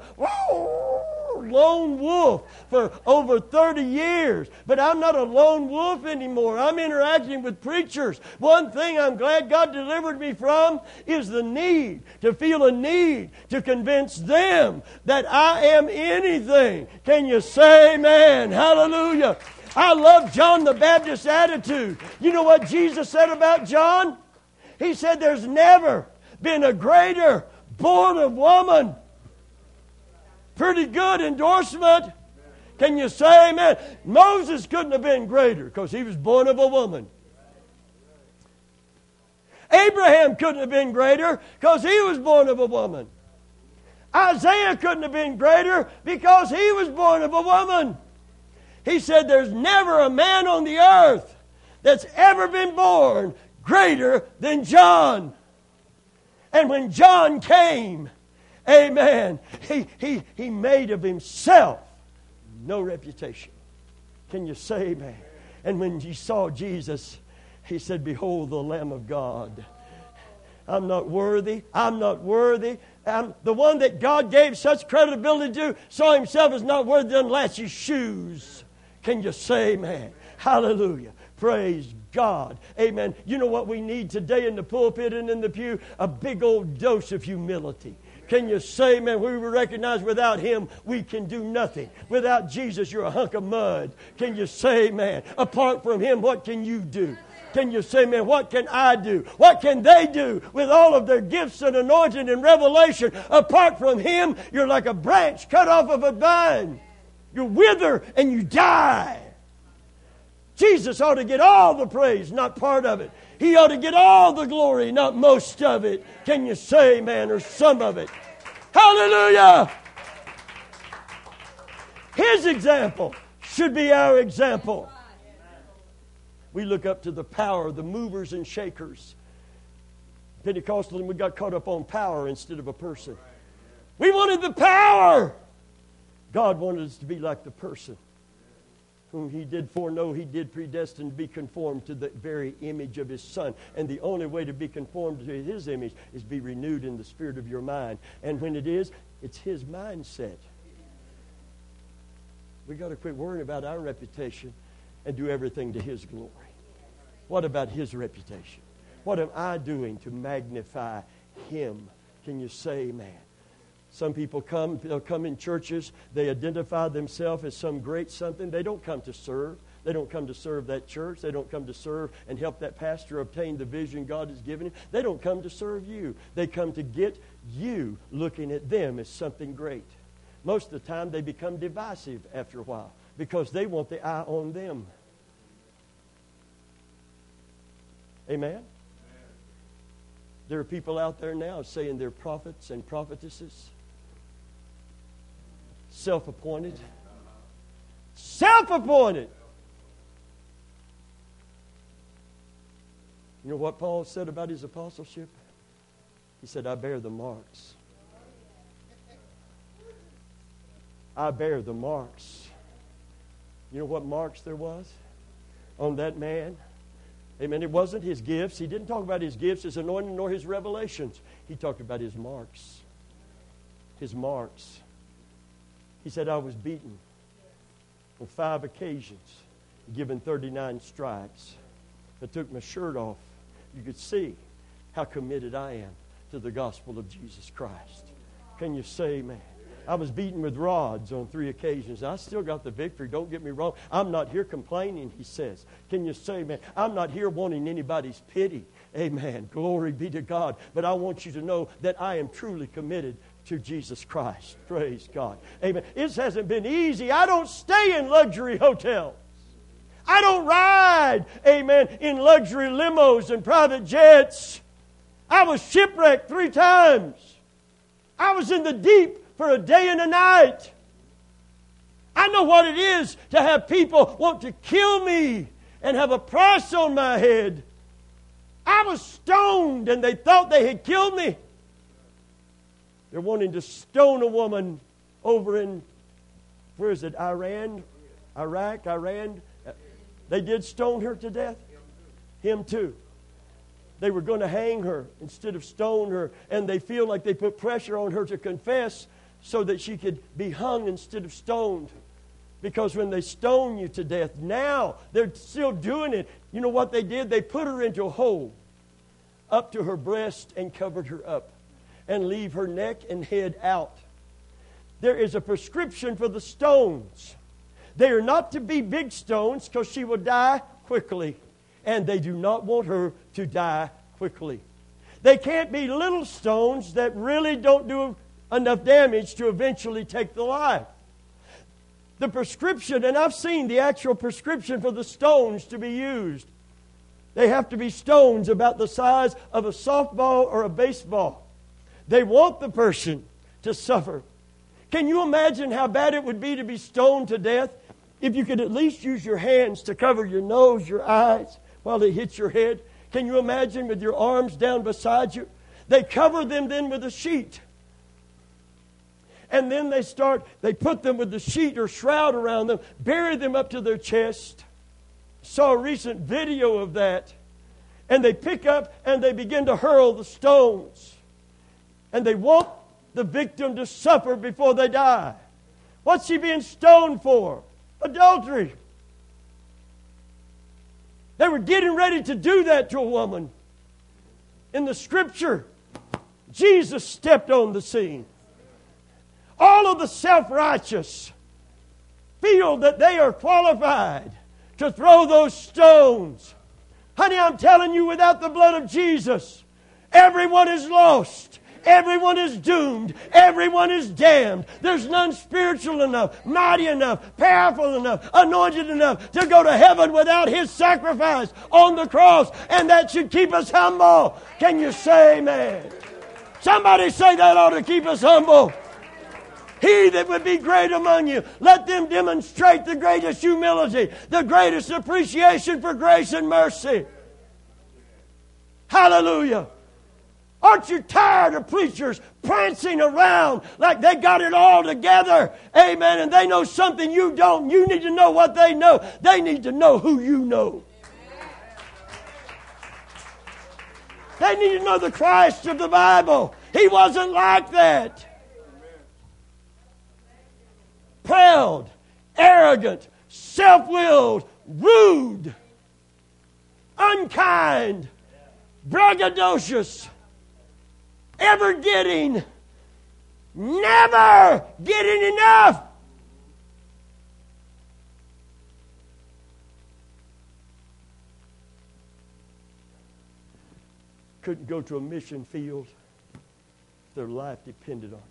lone wolf for over thirty years. But I'm not a lone wolf anymore. I'm interacting with preachers. One thing I'm glad God delivered me from is the need, to feel a need to convince them that I am anything. Can you say amen? Hallelujah. I love John the Baptist's attitude. You know what Jesus said about John? He said there's never been a greater born of woman. Pretty good endorsement. Can you say amen? Moses couldn't have been greater because he was born of a woman. Abraham couldn't have been greater because he was born of a woman. Isaiah couldn't have been greater because he was born of a woman. He said there's never a man on the earth that's ever been born greater than John. And when John came, amen, he, he, he made of himself no reputation. Can you say amen? And when he saw Jesus, he said, behold the Lamb of God. I'm not worthy. I'm not worthy. I'm the one that God gave such credibility to saw himself as not worthy to unlace his shoes. Can you say amen? Hallelujah. Praise God. Amen. You know what we need today in the pulpit and in the pew? A big old dose of humility. Can you say, man, we recognize without him we can do nothing. Without Jesus, you're a hunk of mud. Can you say, man, apart from him, what can you do? Can you say, man, what can I do? What can they do with all of their gifts and anointing and revelation? Apart from Him, you're like a branch cut off of a vine. You wither and you die. Jesus ought to get all the praise, not part of it. He ought to get all the glory, not most of it. Can you say, man, or some of it? Hallelujah! His example should be our example. We look up to the power, the movers and shakers. Pentecostalism, we got caught up on power instead of a person. We wanted the power. God wanted us to be like the person whom He did foreknow. He did predestine to be conformed to the very image of His Son. And the only way to be conformed to His image is be renewed in the spirit of your mind. And when it is, it's His mindset. We got to quit worrying about our reputation and do everything to His glory. What about His reputation? What am I doing to magnify Him? Can you say amen? Some people come, they'll come in churches, they identify themselves as some great something. They don't come to serve. They don't come to serve that church. They don't come to serve and help that pastor obtain the vision God has given him. They don't come to serve you. They come to get you looking at them as something great. Most of the time they become divisive after a while because they want the eye on them. Amen? Amen? There are people out there now saying they're prophets and prophetesses. Self-appointed. Self-appointed. You know what Paul said about his apostleship? He said, I bear the marks. I bear the marks. You know what marks there was on that man? Amen. It wasn't his gifts. He didn't talk about his gifts, his anointing, nor his revelations. He talked about his marks. His marks. He said, I was beaten on five occasions, given thirty-nine stripes. I took my shirt off. You could see how committed I am to the gospel of Jesus Christ. Can you say amen? I was beaten with rods on three occasions. I still got the victory. Don't get me wrong. I'm not here complaining, he says. Can you say, man? I'm not here wanting anybody's pity. Amen. Glory be to God. But I want you to know that I am truly committed to Jesus Christ. Praise God. Amen. This hasn't been easy. I don't stay in luxury hotels. I don't ride, amen, in luxury limos and private jets. I was shipwrecked three times. I was in the deep for a day and a night. I know what it is to have people want to kill me and have a price on my head. I was stoned and they thought they had killed me. They're wanting to stone a woman over in, where is it, Iran? Iraq, Iran? They did stone her to death. Him too. They were going to hang her instead of stone her, and they feel like they put pressure on her to confess so that she could be hung instead of stoned. Because when they stone you to death, now they're still doing it. You know what they did? They put her into a hole up to her breast and covered her up and leave her neck and head out. There is a prescription for the stones. They are not to be big stones because she will die quickly. And they do not want her to die quickly. They can't be little stones that really don't do enough damage to eventually take the life. The prescription, and I've seen the actual prescription for the stones to be used. They have to be stones about the size of a softball or a baseball. They want the person to suffer. Can you imagine how bad it would be to be stoned to death if you could at least use your hands to cover your nose, your eyes, while it hits your head? Can you imagine with your arms down beside you? They cover them then with a sheet. And then they start, they put them with the sheet or shroud around them, bury them up to their chest. Saw a recent video of that. And they pick up and they begin to hurl the stones. And they want the victim to suffer before they die. What's she being stoned for? Adultery. They were getting ready to do that to a woman. In the Scripture, Jesus stepped on the scene. All of the self-righteous feel that they are qualified to throw those stones. Honey, I'm telling you, without the blood of Jesus, everyone is lost. Everyone is doomed. Everyone is damned. There's none spiritual enough, mighty enough, powerful enough, anointed enough to go to heaven without His sacrifice on the cross. And that should keep us humble. Can you say amen? Somebody say that ought to keep us humble. He that would be great among you, let them demonstrate the greatest humility, the greatest appreciation for grace and mercy. Hallelujah. Aren't you tired of preachers prancing around like they got it all together? Amen. And they know something you don't. You need to know what they know. They need to know who you know. They need to know the Christ of the Bible. He wasn't like that. Proud, arrogant, self-willed, rude, unkind, braggadocious, ever getting, never getting enough. Couldn't go to a mission field if their life depended on it.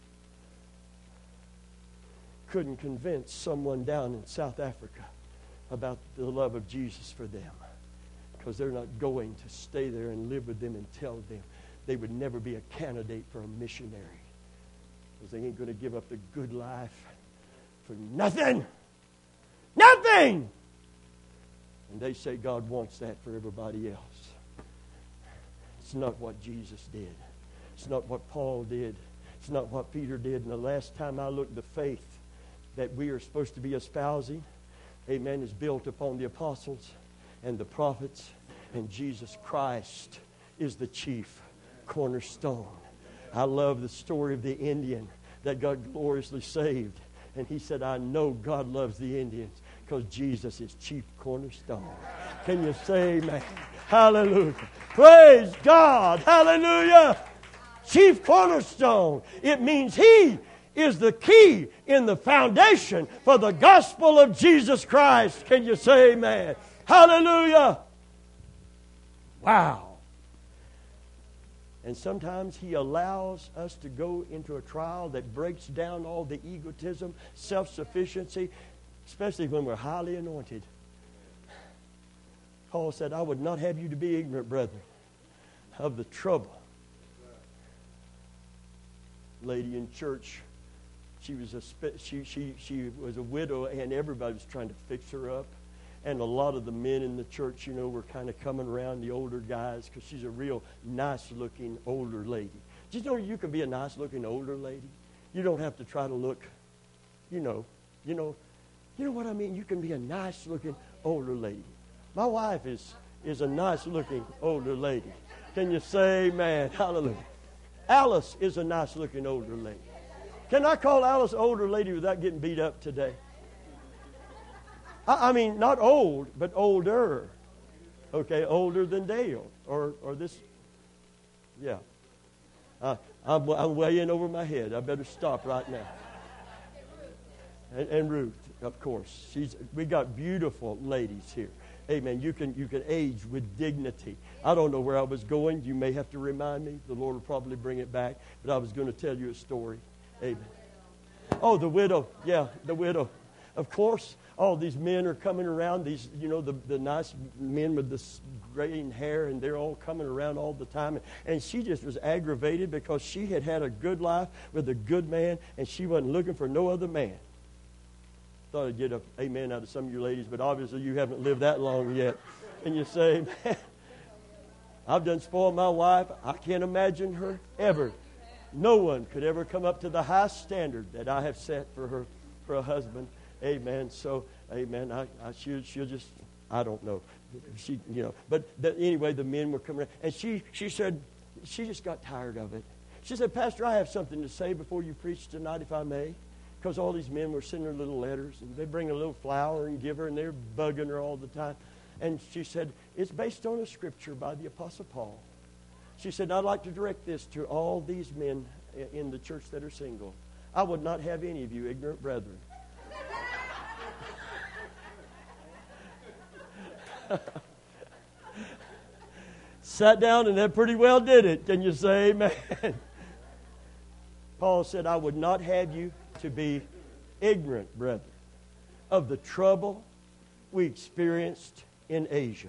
Couldn't convince someone down in South Africa about the love of Jesus for them, because they're not going to stay there and live with them and tell them. They would never be a candidate for a missionary, because they ain't going to give up the good life for nothing. Nothing! And they say God wants that for everybody else. It's not what Jesus did. It's not what Paul did. It's not what Peter did. And the last time I looked, the faith that we are supposed to be espousing, amen, is built upon the apostles and the prophets, and Jesus Christ is the chief cornerstone. I love the story of the Indian that got gloriously saved. And he said, I know God loves the Indians because Jesus is chief cornerstone. Can you say amen? Hallelujah. Praise God. Hallelujah. Chief cornerstone. It means He is the key in the foundation for the gospel of Jesus Christ. Can you say amen? Hallelujah. Wow. And sometimes He allows us to go into a trial that breaks down all the egotism, self-sufficiency, especially when we're highly anointed. Paul said, I would not have you to be ignorant, brethren, of the trouble. Lady in church, she was a she she she was a widow, and everybody was trying to fix her up. And a lot of the men in the church, you know, were kind of coming around the older guys because she's a real nice-looking older lady. Did you know you can be a nice-looking older lady? You don't have to try to look, you know, you know, you know what I mean? You can be a nice-looking older lady. My wife is is a nice-looking older lady. Can you say amen? Hallelujah. Alice is a nice-looking older lady. Can I call Alice older lady without getting beat up today? I mean, not old, but older. Okay, older than Dale. Or or this. Yeah. Uh, I'm, I'm way in over my head. I better stop right now. And, and Ruth, of course. She's. We got beautiful ladies here. Amen. You can, you can age with dignity. I don't know where I was going. You may have to remind me. The Lord will probably bring it back. But I was going to tell you a story. Amen. Oh, the widow. Yeah, the widow. Of course. All these men are coming around, these, you know, the, the nice men with this graying hair, and they're all coming around all the time. And, and she just was aggravated because she had had a good life with a good man, and she wasn't looking for no other man. Thought I'd get an amen out of some of you ladies, but obviously you haven't lived that long yet. And you say, man, I've done spoiled my wife. I can't imagine her ever. No one could ever come up to the high standard that I have set for her, for a husband. Amen. So, amen. I, I she'll, she'll just, I don't know. She, you know. But the, anyway, the men were coming around. And she, she said, she just got tired of it. She said, Pastor, I have something to say before you preach tonight, if I may. Because all these men were sending her little letters. And they bring a little flower and give her, and they're bugging her all the time. And she said, it's based on a scripture by the Apostle Paul. She said, I'd like to direct this to all these men in the church that are single. I would not have any of you ignorant brethren. sat down and that pretty well did it. Can you say amen? Paul said, I would not have you to be ignorant, brethren, of the trouble we experienced in Asia.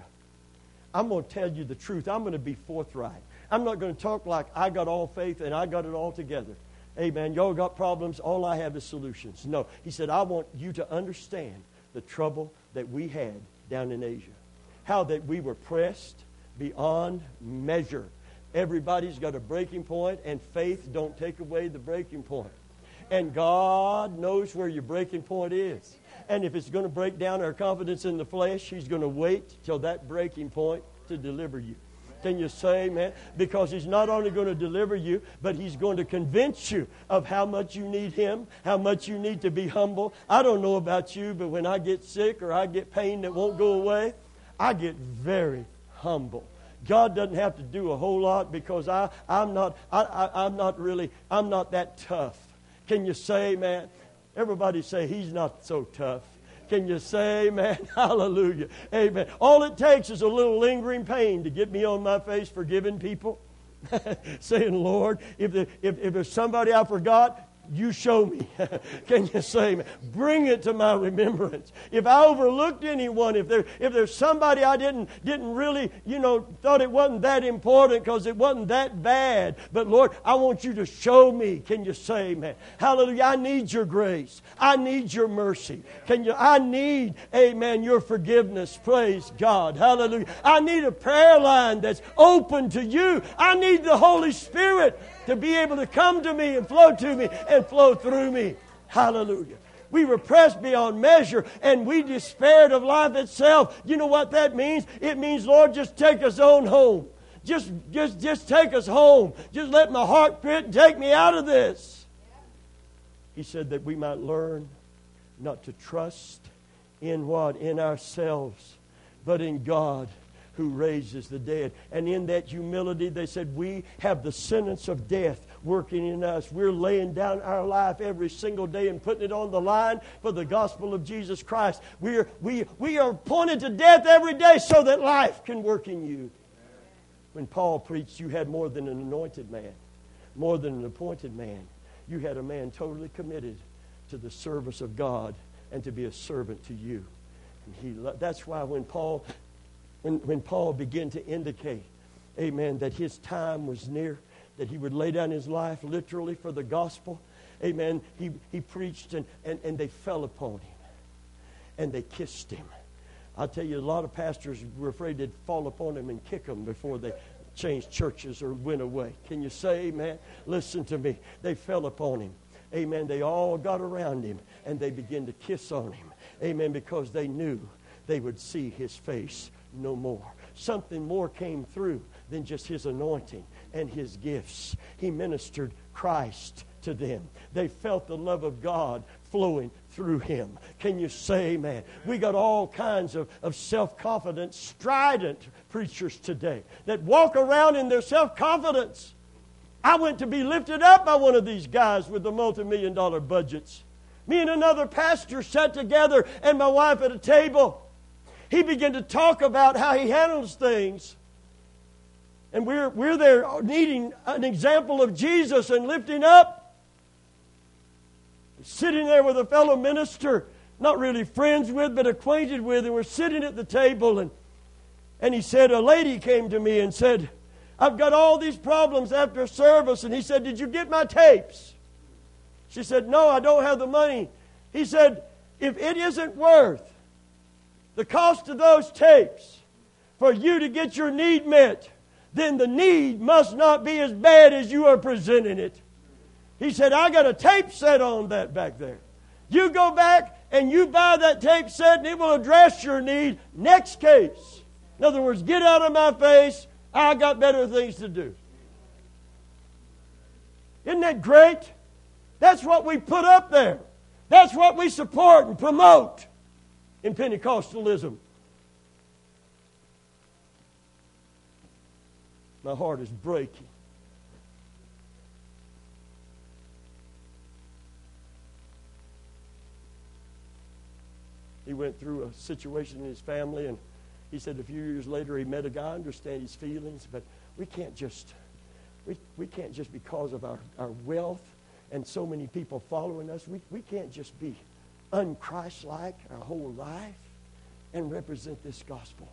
I'm going to tell you the truth. I'm going to be forthright. I'm not going to talk like I got all faith and I got it all together. Amen. Y'all got problems. All I have is solutions. No. He said, I want you to understand the trouble that we had down in Asia. How that we were pressed beyond measure. Everybody's got a breaking point, and faith don't take away the breaking point. And God knows where your breaking point is. And if it's going to break down our confidence in the flesh, He's going to wait till that breaking point to deliver you. Can you say amen? Because He's not only going to deliver you, but He's going to convince you of how much you need Him, how much you need to be humble. I don't know about you, but when I get sick or I get pain that won't go away, I get very humble. God doesn't have to do a whole lot because I, I'm not I, I, I'm not really, I'm not that tough. Can you say amen? Everybody say, He's not so tough. Can you say amen? Hallelujah. Amen. All it takes is a little lingering pain to get me on my face forgiving people. Saying, Lord, if, the, if, if there's somebody I forgot, you show me. Can you say, bring it to my remembrance. If I overlooked anyone, if there if there's somebody I didn't didn't really, you know, thought it wasn't that important because it wasn't that bad. But Lord, I want you to show me. Can you say, man? Hallelujah. I need your grace. I need your mercy. Can you? I need, amen, your forgiveness. Praise God. Hallelujah. I need a prayer line that's open to you. I need the Holy Spirit to be able to come to me and flow to me and flow through me. Hallelujah. We were pressed beyond measure and we despaired of life itself. You know what that means? It means, Lord, just take us on home. Just, just, just take us home. Just let my heart quit and take me out of this. He said that we might learn not to trust in what? In ourselves, but in God who raises the dead. And in that humility, they said, we have the sentence of death working in us. We're laying down our life every single day and putting it on the line for the gospel of Jesus Christ. We're, we, we are pointed to death every day so that life can work in you. When Paul preached, you had more than an anointed man, more than an appointed man. You had a man totally committed to the service of God and to be a servant to you. And he, that's why when Paul... When, when Paul began to indicate, amen, that his time was near, that he would lay down his life literally for the gospel, amen, he, he preached and, and, and they fell upon him and they kissed him. I'll tell you, a lot of pastors were afraid they'd fall upon him and kick him before they changed churches or went away. Can you say amen? Listen to me. They fell upon him. Amen. They all got around him and they began to kiss on him. Amen. Because they knew they would see his face no more. Something more came through than just his anointing and his gifts. He ministered Christ to them. They felt the love of God flowing through him. Can you say amen? We got all kinds of, of self-confident, strident preachers today that walk around in their self-confidence. I went to be lifted up by one of these guys with the multi-million dollar budgets. Me and another pastor sat together and my wife at a table. He began to talk about how he handles things. And we're, we're there needing an example of Jesus and lifting up. Sitting there with a fellow minister, not really friends with, but acquainted with, and we're sitting at the table. And, and he said, a lady came to me and said, I've got all these problems after service. And he said, did you get my tapes? She said, no, I don't have the money. He said, if it isn't worth the cost of those tapes for you to get your need met, then the need must not be as bad as you are presenting it. He said, I got a tape set on that back there. You go back and you buy that tape set and it will address your need. Next case. In other words, get out of my face. I got better things to do. Isn't that great? That's what we put up there. That's what we support and promote in Pentecostalism. My heart is breaking. He went through a situation in his family, and He said a few years later he met a guy, I understand his feelings, but we can't just, we, we can't just because of our, our wealth and so many people following us, we, we can't just be un-Christ-like our whole life and represent this gospel.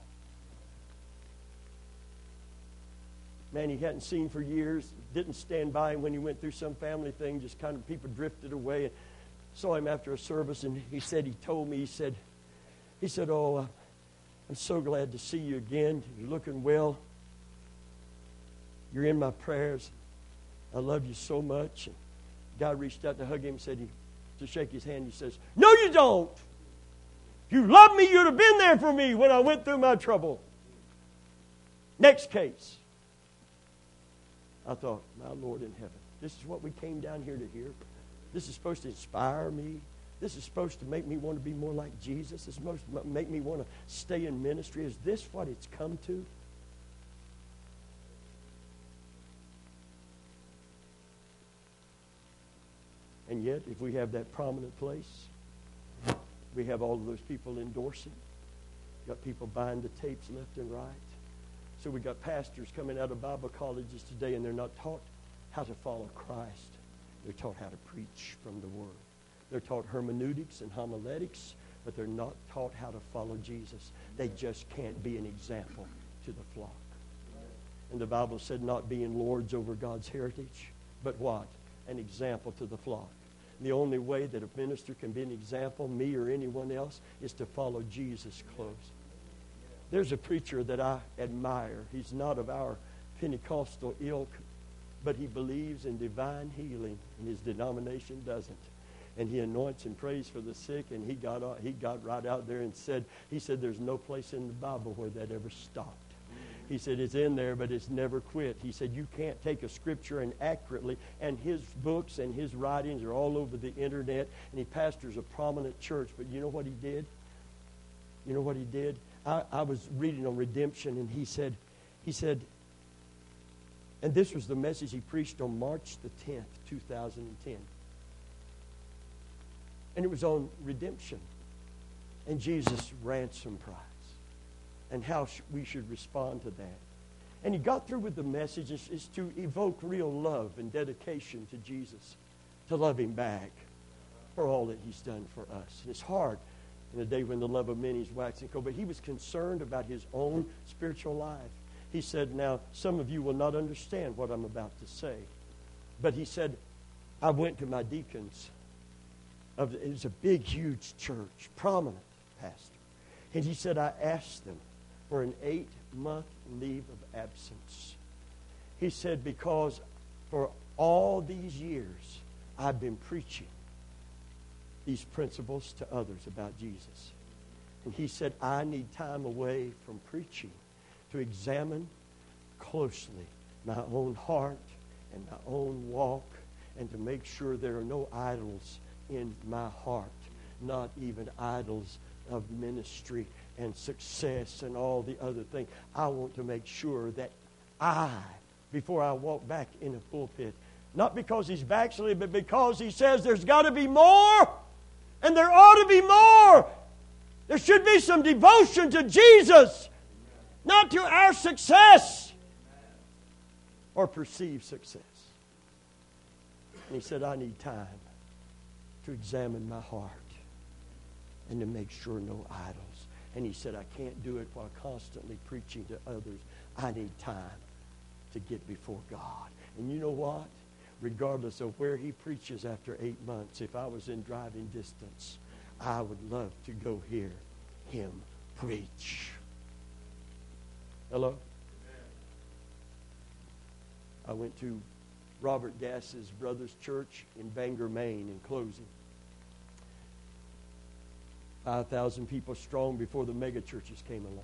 Man he hadn't seen for years, didn't stand by him when he went through some family thing, just kind of people drifted away. And saw him after a service, and he said, he told me, he said, he said, oh, uh, I'm so glad to see you again. You're looking well. You're in my prayers. I love you so much. And God reached out to hug him and said, he, to shake his hand, he says, no, you don't. If you love me, you'd have been there for me when I went through my trouble. Next case. I thought, my Lord in heaven, this is what we came down here to hear. This is supposed to inspire me. This is supposed to make me want to be more like Jesus. It's supposed to make me want to stay in ministry. Is this what it's come to? And yet, if we have that prominent place, we have all of those people endorsing. Got people buying the tapes left and right. So we got pastors coming out of Bible colleges today, and they're not taught how to follow Christ. They're taught how to preach from the Word. They're taught hermeneutics and homiletics, but they're not taught how to follow Jesus. They just can't be an example to the flock. And the Bible said not being lords over God's heritage, but what? An example to the flock. The only way that a minister can be an example, me or anyone else, is to follow Jesus close. There's a preacher that I admire. He's not of our Pentecostal ilk, but he believes in divine healing, and his denomination doesn't. And he anoints and prays for the sick, and he got out, he got right out there and said, he said, there's no place in the Bible where that ever stopped. He said, it's in there, but it's never quit. He said, you can't take a scripture and accurately, and his books and his writings are all over the internet, and he pastors a prominent church. But you know what he did? You know what he did? I, I was reading on redemption, and he said, he said, and this was the message he preached on March the tenth, two thousand ten. And it was on redemption and Jesus' ransom price and how sh- we should respond to that. And he got through with the message is, is to evoke real love and dedication to Jesus, to love him back for all that he's done for us. And it's hard in a day when the love of many is waxing cold, but he was concerned about his own spiritual life. He said, now, some of you will not understand what I'm about to say. But he said, I went to my deacons. Of, it was a big, huge church, prominent pastor. And he said, I asked them for an eight-month leave of absence. He said, because for all these years, I've been preaching these principles to others about Jesus. And he said, I need time away from preaching to examine closely my own heart and my own walk and to make sure there are no idols in my heart, not even idols of ministry and success and all the other things. I want to make sure that I, before I walk back in the pulpit, not because he's backslid, but because he says there's got to be more, and there ought to be more. There should be some devotion to Jesus, not to our success or perceived success. And he said, I need time to examine my heart and to make sure no idols. And he said, I can't do it while constantly preaching to others. I need time to get before God. And you know what? Regardless of where he preaches after eight months, if I was in driving distance, I would love to go hear him preach. Hello? I went to Robert Gass's brother's church in Bangor, Maine, in closing. five thousand people strong before the mega churches came along.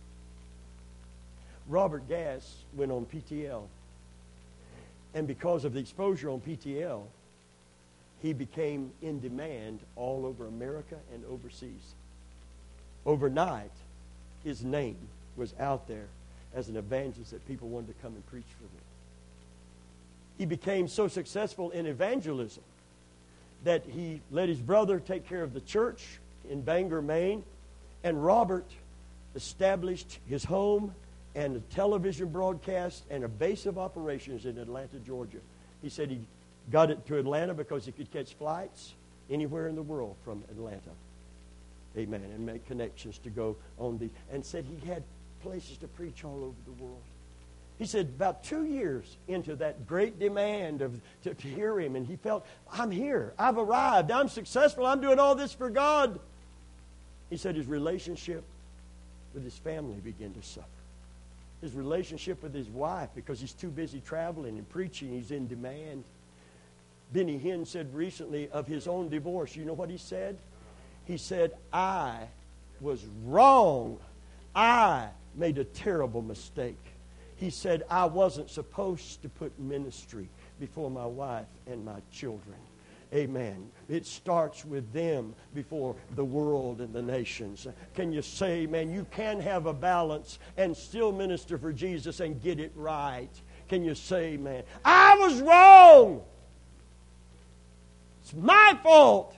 Robert Gass went on P T L. And because of the exposure on P T L, he became in demand all over America and overseas. Overnight, his name was out there as an evangelist that people wanted to come and preach for them. He became so successful in evangelism that he let his brother take care of the church in Bangor, Maine, and Robert established his home and a television broadcast and a base of operations in Atlanta, Georgia. He said he got it to Atlanta because he could catch flights anywhere in the world from Atlanta. Amen. And make connections to go on the... And said he had places to preach all over the world. He said about two years into that great demand of to, to hear him, and he felt, I'm here. I've arrived. I'm successful. I'm doing all this for God. He said his relationship with his family began to suffer. His relationship with his wife, because he's too busy traveling and preaching, he's in demand. Benny Hinn said recently of his own divorce, you know what he said? He said, I was wrong. I made a terrible mistake. He said, I wasn't supposed to put ministry before my wife and my children. Amen. It starts with them before the world and the nations. Can you say, man, you can have a balance and still minister for Jesus and get it right? Can you say, man, I was wrong. It's my fault.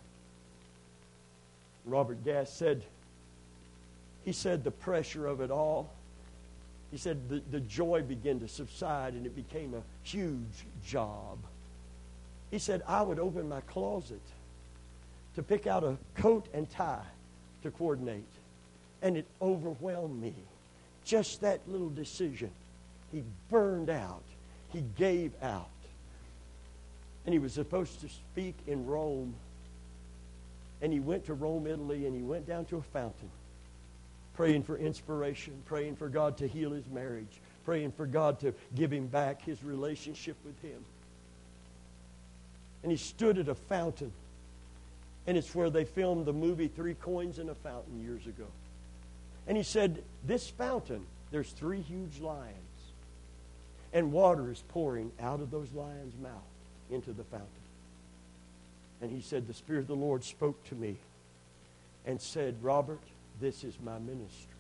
Robert Gass said, he said the pressure of it all, he said the, the joy began to subside and it became a huge job. He said, I would open my closet to pick out a coat and tie to coordinate. And it overwhelmed me. Just that little decision. He burned out. He gave out. And he was supposed to speak in Rome. And he went to Rome, Italy, and he went down to a fountain, praying for inspiration, praying for God to heal his marriage, praying for God to give him back his relationship with him. And he stood at a fountain. And it's where they filmed the movie Three Coins in a Fountain years ago. And he said, this fountain, there's three huge lions. And water is pouring out of those lions' mouth into the fountain. And he said, the Spirit of the Lord spoke to me and said, Robert, this is my ministry.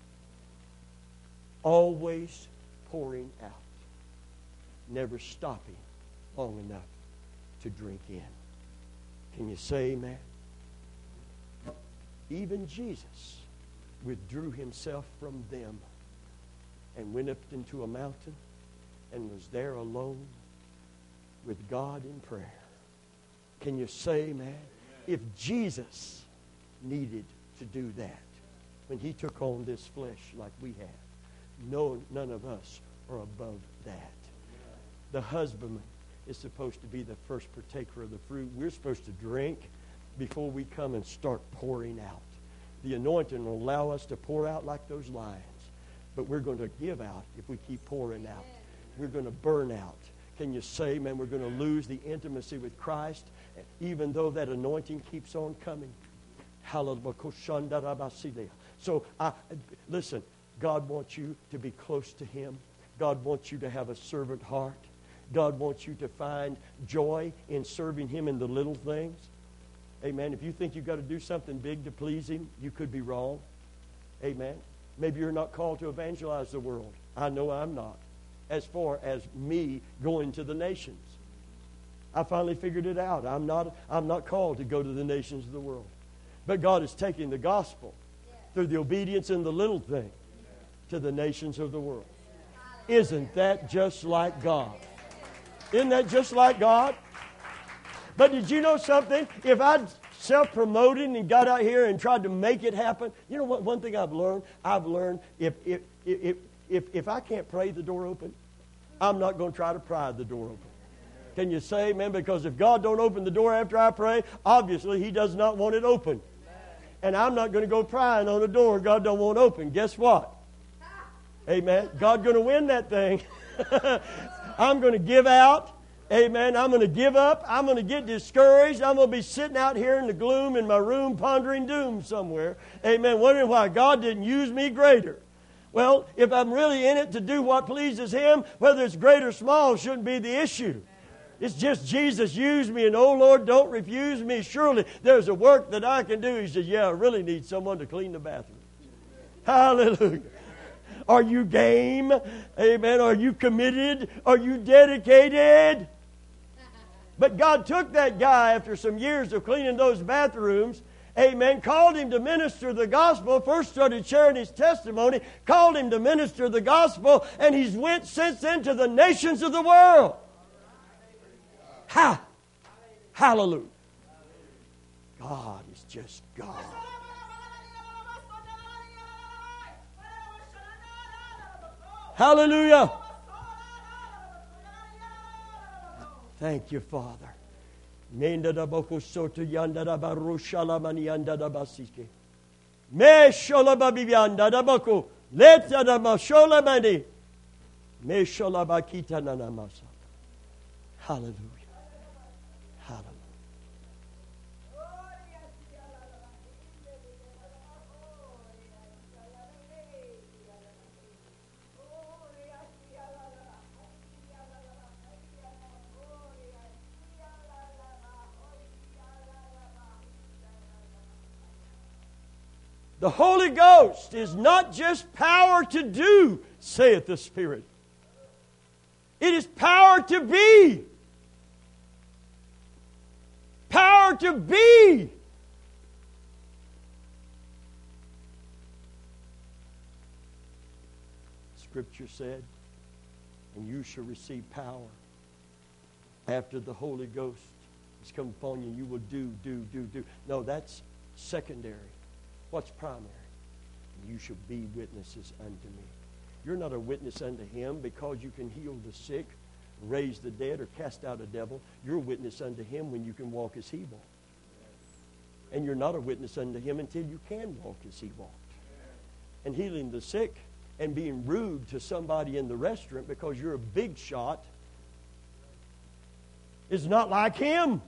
Always pouring out. Never stopping long enough to drink in. Can you say amen? Even Jesus withdrew himself from them and went up into a mountain and was there alone with God in prayer. Can you say amen? Amen. If Jesus needed to do that when he took on this flesh like we have, no, none of us are above that. The husbandman is supposed to be the first partaker of the fruit. We're supposed to drink before we come and start pouring out. The anointing will allow us to pour out like those lions. But we're going to give out if we keep pouring out. We're going to burn out. Can you say, man, we're going to lose the intimacy with Christ even though that anointing keeps on coming? So, I, listen, God wants you to be close to him. God wants you to have a servant heart. God wants you to find joy in serving him in the little things. Amen. If you think you've got to do something big to please him, you could be wrong. Amen. Maybe you're not called to evangelize the world. I know I'm not. As far as me going to the nations. I finally figured it out. I'm not, I'm not called to go to the nations of the world. But God is taking the gospel through the obedience in the little thing to the nations of the world. Isn't that just like God? Isn't that just like God? But did you know something? If I'd self-promoted and got out here and tried to make it happen, you know what? One thing I've learned, I've learned if if if if, if I can't pray the door open, I'm not going to try to pry the door open. Can you say amen? Because if God don't open the door after I pray, obviously he does not want it open. And I'm not going to go prying on a door God don't want open. Guess what? Amen. God's going to win that thing. I'm going to give out. Amen. I'm going to give up. I'm going to get discouraged. I'm going to be sitting out here in the gloom in my room pondering doom somewhere. Amen. Wondering why God didn't use me greater. Well, if I'm really in it to do what pleases him, whether it's great or small shouldn't be the issue. It's just Jesus used me, and oh Lord, don't refuse me. Surely there's a work that I can do. He said, yeah, I really need someone to clean the bathroom. Hallelujah. Are you game? Amen. Are you committed? Are you dedicated? But God took that guy after some years of cleaning those bathrooms, Amen. Called him to minister the gospel. First started sharing his testimony. Called him to minister the gospel. And he's went since then to the nations of the world. Ha! Hallelujah. God is just God. Hallelujah. Thank you, Father. Menda da boko soto yanda da barushala mani yanda da basike. Me shola babianda da boko. Leta da mashola mani. Me shola bakita na namasa. Hallelujah. Hallelujah. The Holy Ghost is not just power to do, saith the Spirit. It is power to be. Power to be. Scripture said, and you shall receive power after the Holy Ghost has come upon you. You will do, do, do, do. No, that's secondary. What's primary? You shall be witnesses unto me. You're not a witness unto him because you can heal the sick, raise the dead, or cast out a devil. You're a witness unto him when you can walk as he walked. And you're not a witness unto him until you can walk as he walked. And healing the sick and being rude to somebody in the restaurant because you're a big shot is not like him.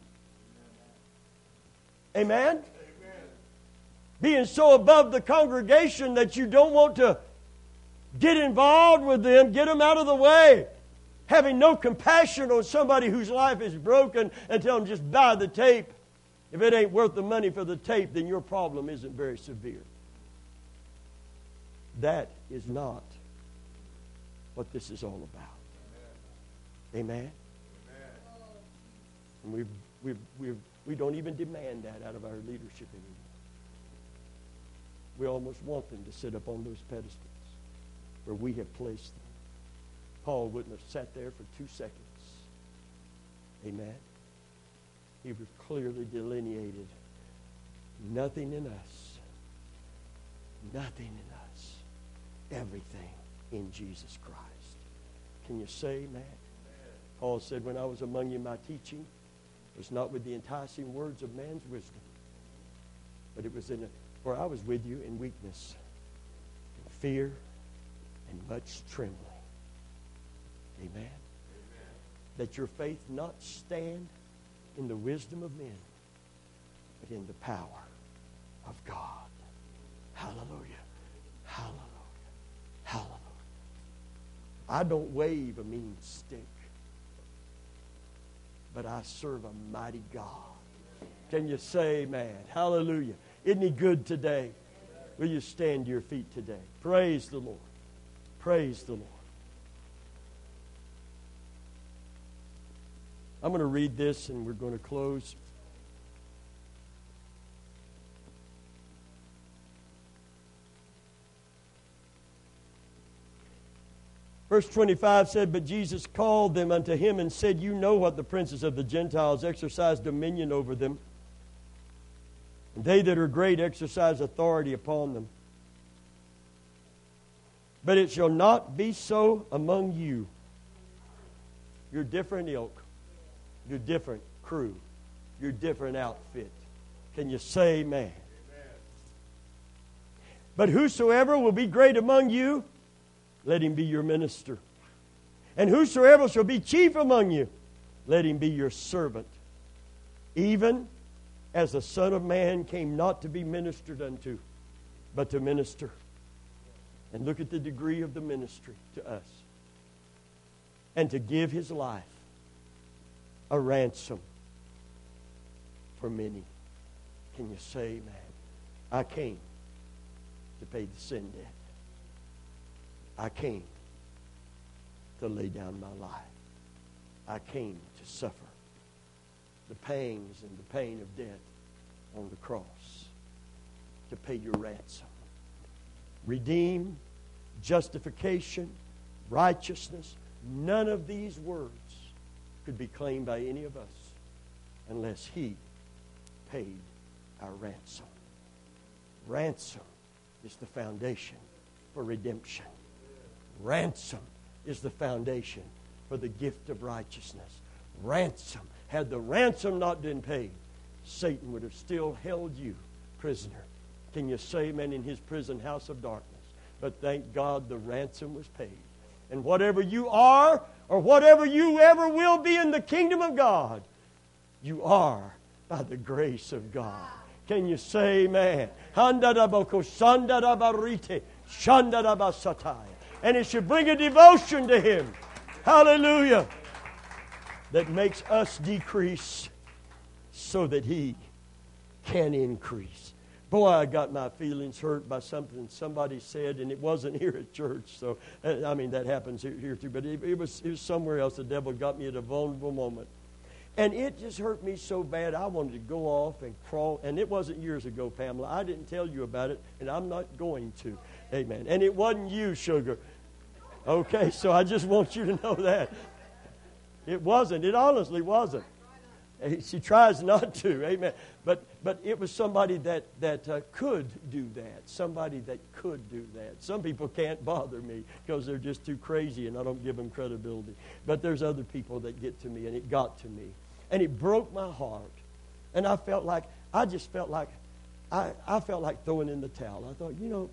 Amen? Being so above the congregation that you don't want to get involved with them, get them out of the way. Having no compassion on somebody whose life is broken and tell them just buy the tape. If it ain't worth the money for the tape, then your problem isn't very severe. That is not what this is all about. Amen? Amen? And we've, we've, we've, we don't even demand that out of our leadership anymore. We almost want them to sit up on those pedestals where we have placed them. Paul wouldn't have sat there for two seconds. Amen. He was clearly delineated. Nothing in us. Nothing in us. Everything in Jesus Christ. Can you say amen? Amen? Paul said, when I was among you, my teaching was not with the enticing words of man's wisdom, but it was in a For I was with you in weakness, and fear, and much trembling. Amen. Amen. That your faith not stand in the wisdom of men, but in the power of God. Hallelujah. Hallelujah. Hallelujah. I don't wave a mean stick, but I serve a mighty God. Can you say amen? Hallelujah. Isn't he good today? Will you stand to your feet today? Praise the Lord. Praise the Lord. I'm going to read this and we're going to close. Verse twenty-five said, but Jesus called them unto him and said, you know what the princes of the Gentiles exercise dominion over them. And they that are great exercise authority upon them. But it shall not be so among you. You're different ilk. You're different crew. You're different outfit. Can you say amen? Amen? But whosoever will be great among you, let him be your minister. And whosoever shall be chief among you, let him be your servant. Even as the Son of Man came not to be ministered unto, but to minister. And look at the degree of the ministry to us. And to give his life a ransom for many. Can you say amen? I came to pay the sin debt. I came to lay down my life. I came to suffer the pangs and the pain of death on the cross. to pay your ransom. Redeem, justification, righteousness, none of these words could be claimed by any of us unless He paid our ransom. Ransom is the foundation for redemption. Ransom is the foundation for the gift of righteousness. Ransom. Had the ransom not been paid, Satan would have still held you prisoner. Can you say, amen, in his prison house of darkness? But thank God the ransom was paid. And whatever you are, or whatever you ever will be in the kingdom of God, you are by the grace of God. Can you say amen? And it should bring a devotion to Him. Hallelujah. That makes us decrease so that He can increase. Boy, I got my feelings hurt by something somebody said, and it wasn't here at church. So, I mean, that happens here, here too. But it, it, was, it was somewhere else. The devil got me at a vulnerable moment. And it just hurt me so bad, I wanted to go off and crawl. And it wasn't years ago, Pamela. I didn't tell you about it, and I'm not going to. Amen. And it wasn't you, sugar. Okay, so I just want you to know that. It wasn't. It honestly wasn't. She tries not to, amen. But but it was somebody that, that uh, could do that. Somebody that could do that. Some people can't bother me because they're just too crazy and I don't give them credibility. But there's other people that get to me, and it got to me. And it broke my heart. And I felt like, I just felt like, I, I felt like throwing in the towel. I thought, you know,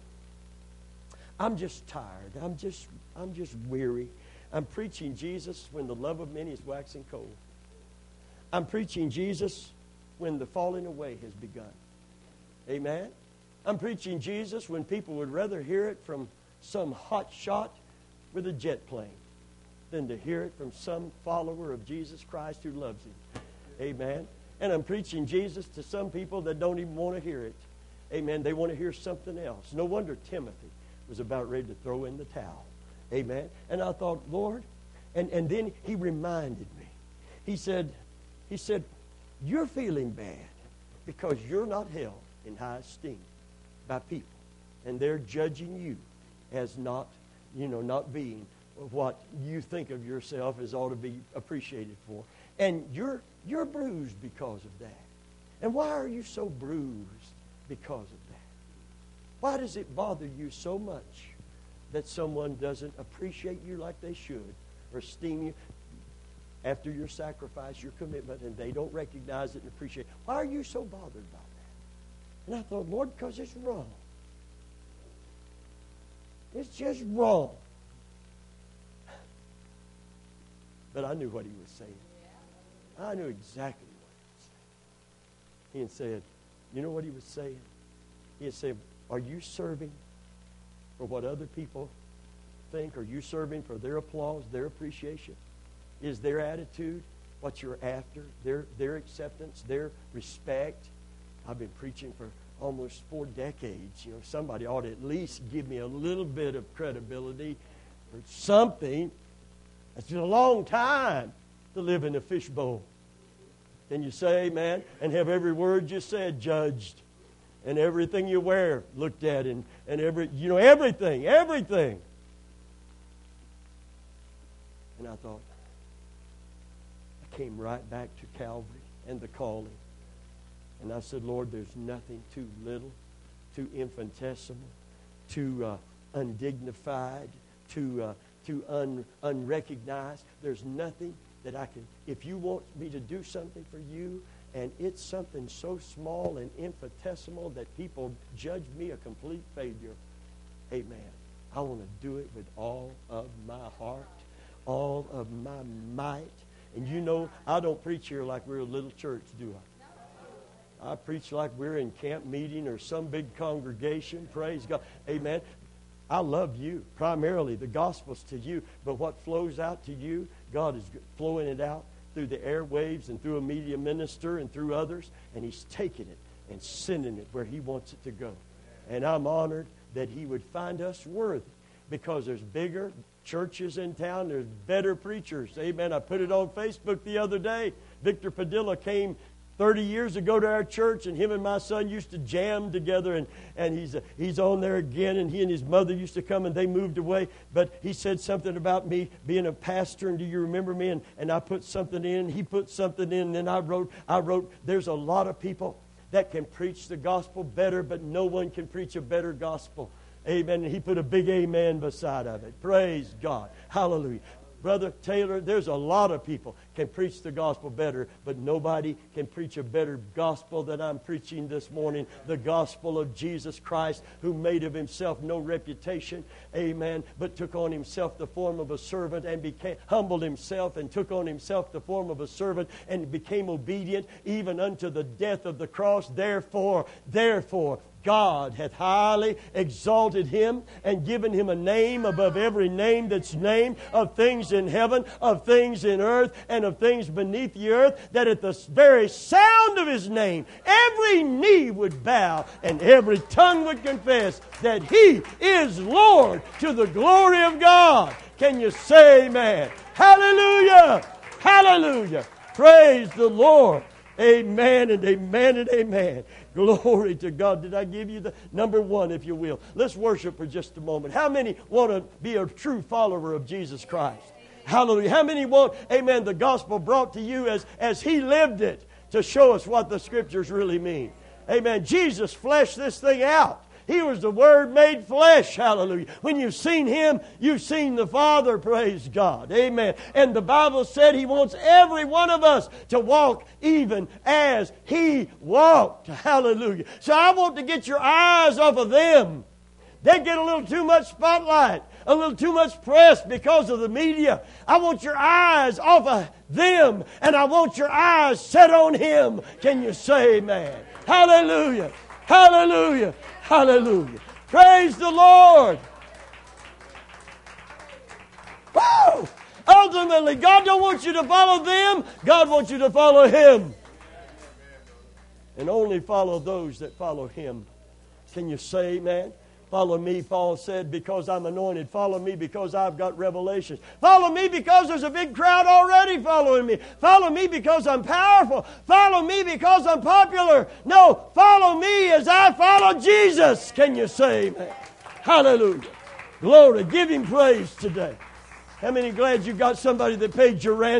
I'm just tired. I'm just, I'm just weary. I'm preaching Jesus when the love of many is waxing cold. I'm preaching Jesus when the falling away has begun. Amen? I'm preaching Jesus when people would rather hear it from some hot shot with a jet plane than to hear it from some follower of Jesus Christ who loves Him. Amen? And I'm preaching Jesus to some people that don't even want to hear it. Amen? They want to hear something else. No wonder Timothy was about ready to throw in the towel. Amen? And I thought, Lord, and, and then He reminded me. He said, He said, you're feeling bad because you're not held in high esteem by people. And they're judging you as not, you know, not being what you think of yourself as ought to be appreciated for. And you're, you're bruised because of that. And why are you so bruised because of that? Why does it bother you so much that someone doesn't appreciate you like they should or esteem you after your sacrifice, your commitment, and they don't recognize it and appreciate it? Why are you so bothered by that? And I thought, Lord, because it's wrong. It's just wrong. But I knew what He was saying. I knew exactly what He was saying. He had said, you know what He was saying? He had said, are you serving for what other people think? Are you serving for their applause, their appreciation? Is their attitude what you're after? Their, their acceptance, their respect? I've been preaching for almost four decades. You know, somebody ought to at least give me a little bit of credibility or something. It's been a long time to live in a fishbowl. Can you say amen? And have every word you said judged. And everything you wear looked at. And, and every, you know, everything, everything. And I thought, I came right back to Calvary and the calling. And I said, Lord, there's nothing too little, too infinitesimal, too uh, undignified, too uh, too un, unrecognized. There's nothing that I can, if you want me to do something for you, and it's something so small and infinitesimal that people judge me a complete failure, amen. I want to do it with all of my heart, all of my might. And you know, I don't preach here like we're a little church, do I? I preach like we're in camp meeting or some big congregation. Praise God. Amen. I love you. Primarily, the gospel's to you. But what flows out to you, God is flowing it out through the airwaves and through a media minister and through others. And He's taking it and sending it where He wants it to go. And I'm honored that He would find us worthy, because there's bigger churches in town. There's better preachers. Amen. I put it on Facebook the other day. Victor Padilla came thirty years ago to our church, and him and my son used to jam together, and, and he's, uh, he's on there again, and he and his mother used to come, and they moved away. But he said something about me being a pastor, and do you remember me? And, and I put something in, he put something in, and then I wrote, I wrote, there's a lot of people that can preach the gospel better, but no one can preach a better gospel. Amen. And he put a big amen beside of it. Praise God. Hallelujah. Brother Taylor, there's a lot of people can preach the gospel better, but nobody can preach a better gospel than I'm preaching this morning. The gospel of Jesus Christ, who made of himself no reputation, amen, but took on himself the form of a servant and became humbled himself and took on himself the form of a servant and became obedient even unto the death of the cross. Therefore, therefore, God hath highly exalted him and given him a name above every name that's named, of things in heaven, of things in earth, and of things beneath the earth, that at the very sound of his name every knee would bow and every tongue would confess that he is Lord, to the glory of God. Can you say amen? Hallelujah! Hallelujah! Praise the Lord! Amen and amen and amen. Glory to God. Did I give you the number one, if you will? Let's worship for just a moment. How many want to be a true follower of Jesus Christ? Hallelujah. How many want, amen, the gospel brought to you as, as he lived it to show us what the scriptures really mean? Amen. Jesus fleshed this thing out. He was the Word made flesh. Hallelujah. When you've seen Him, you've seen the Father. Praise God. Amen. And the Bible said He wants every one of us to walk even as He walked. Hallelujah. So I want to get your eyes off of them. They get a little too much spotlight, a little too much press because of the media. I want your eyes off of them, and I want your eyes set on Him. Can you say amen? Hallelujah. Hallelujah. Hallelujah. Praise the Lord. Woo! Ultimately, God don't want you to follow them. God wants you to follow Him. And only follow those that follow Him. Can you say amen? Follow me, Paul said, because I'm anointed. Follow me because I've got revelations. Follow me because there's a big crowd already following me. Follow me because I'm powerful. Follow me because I'm popular. No, follow me as I follow Jesus. Can you say amen? Hallelujah. Glory. Give Him praise today. How many glad you got somebody that paid your ransom?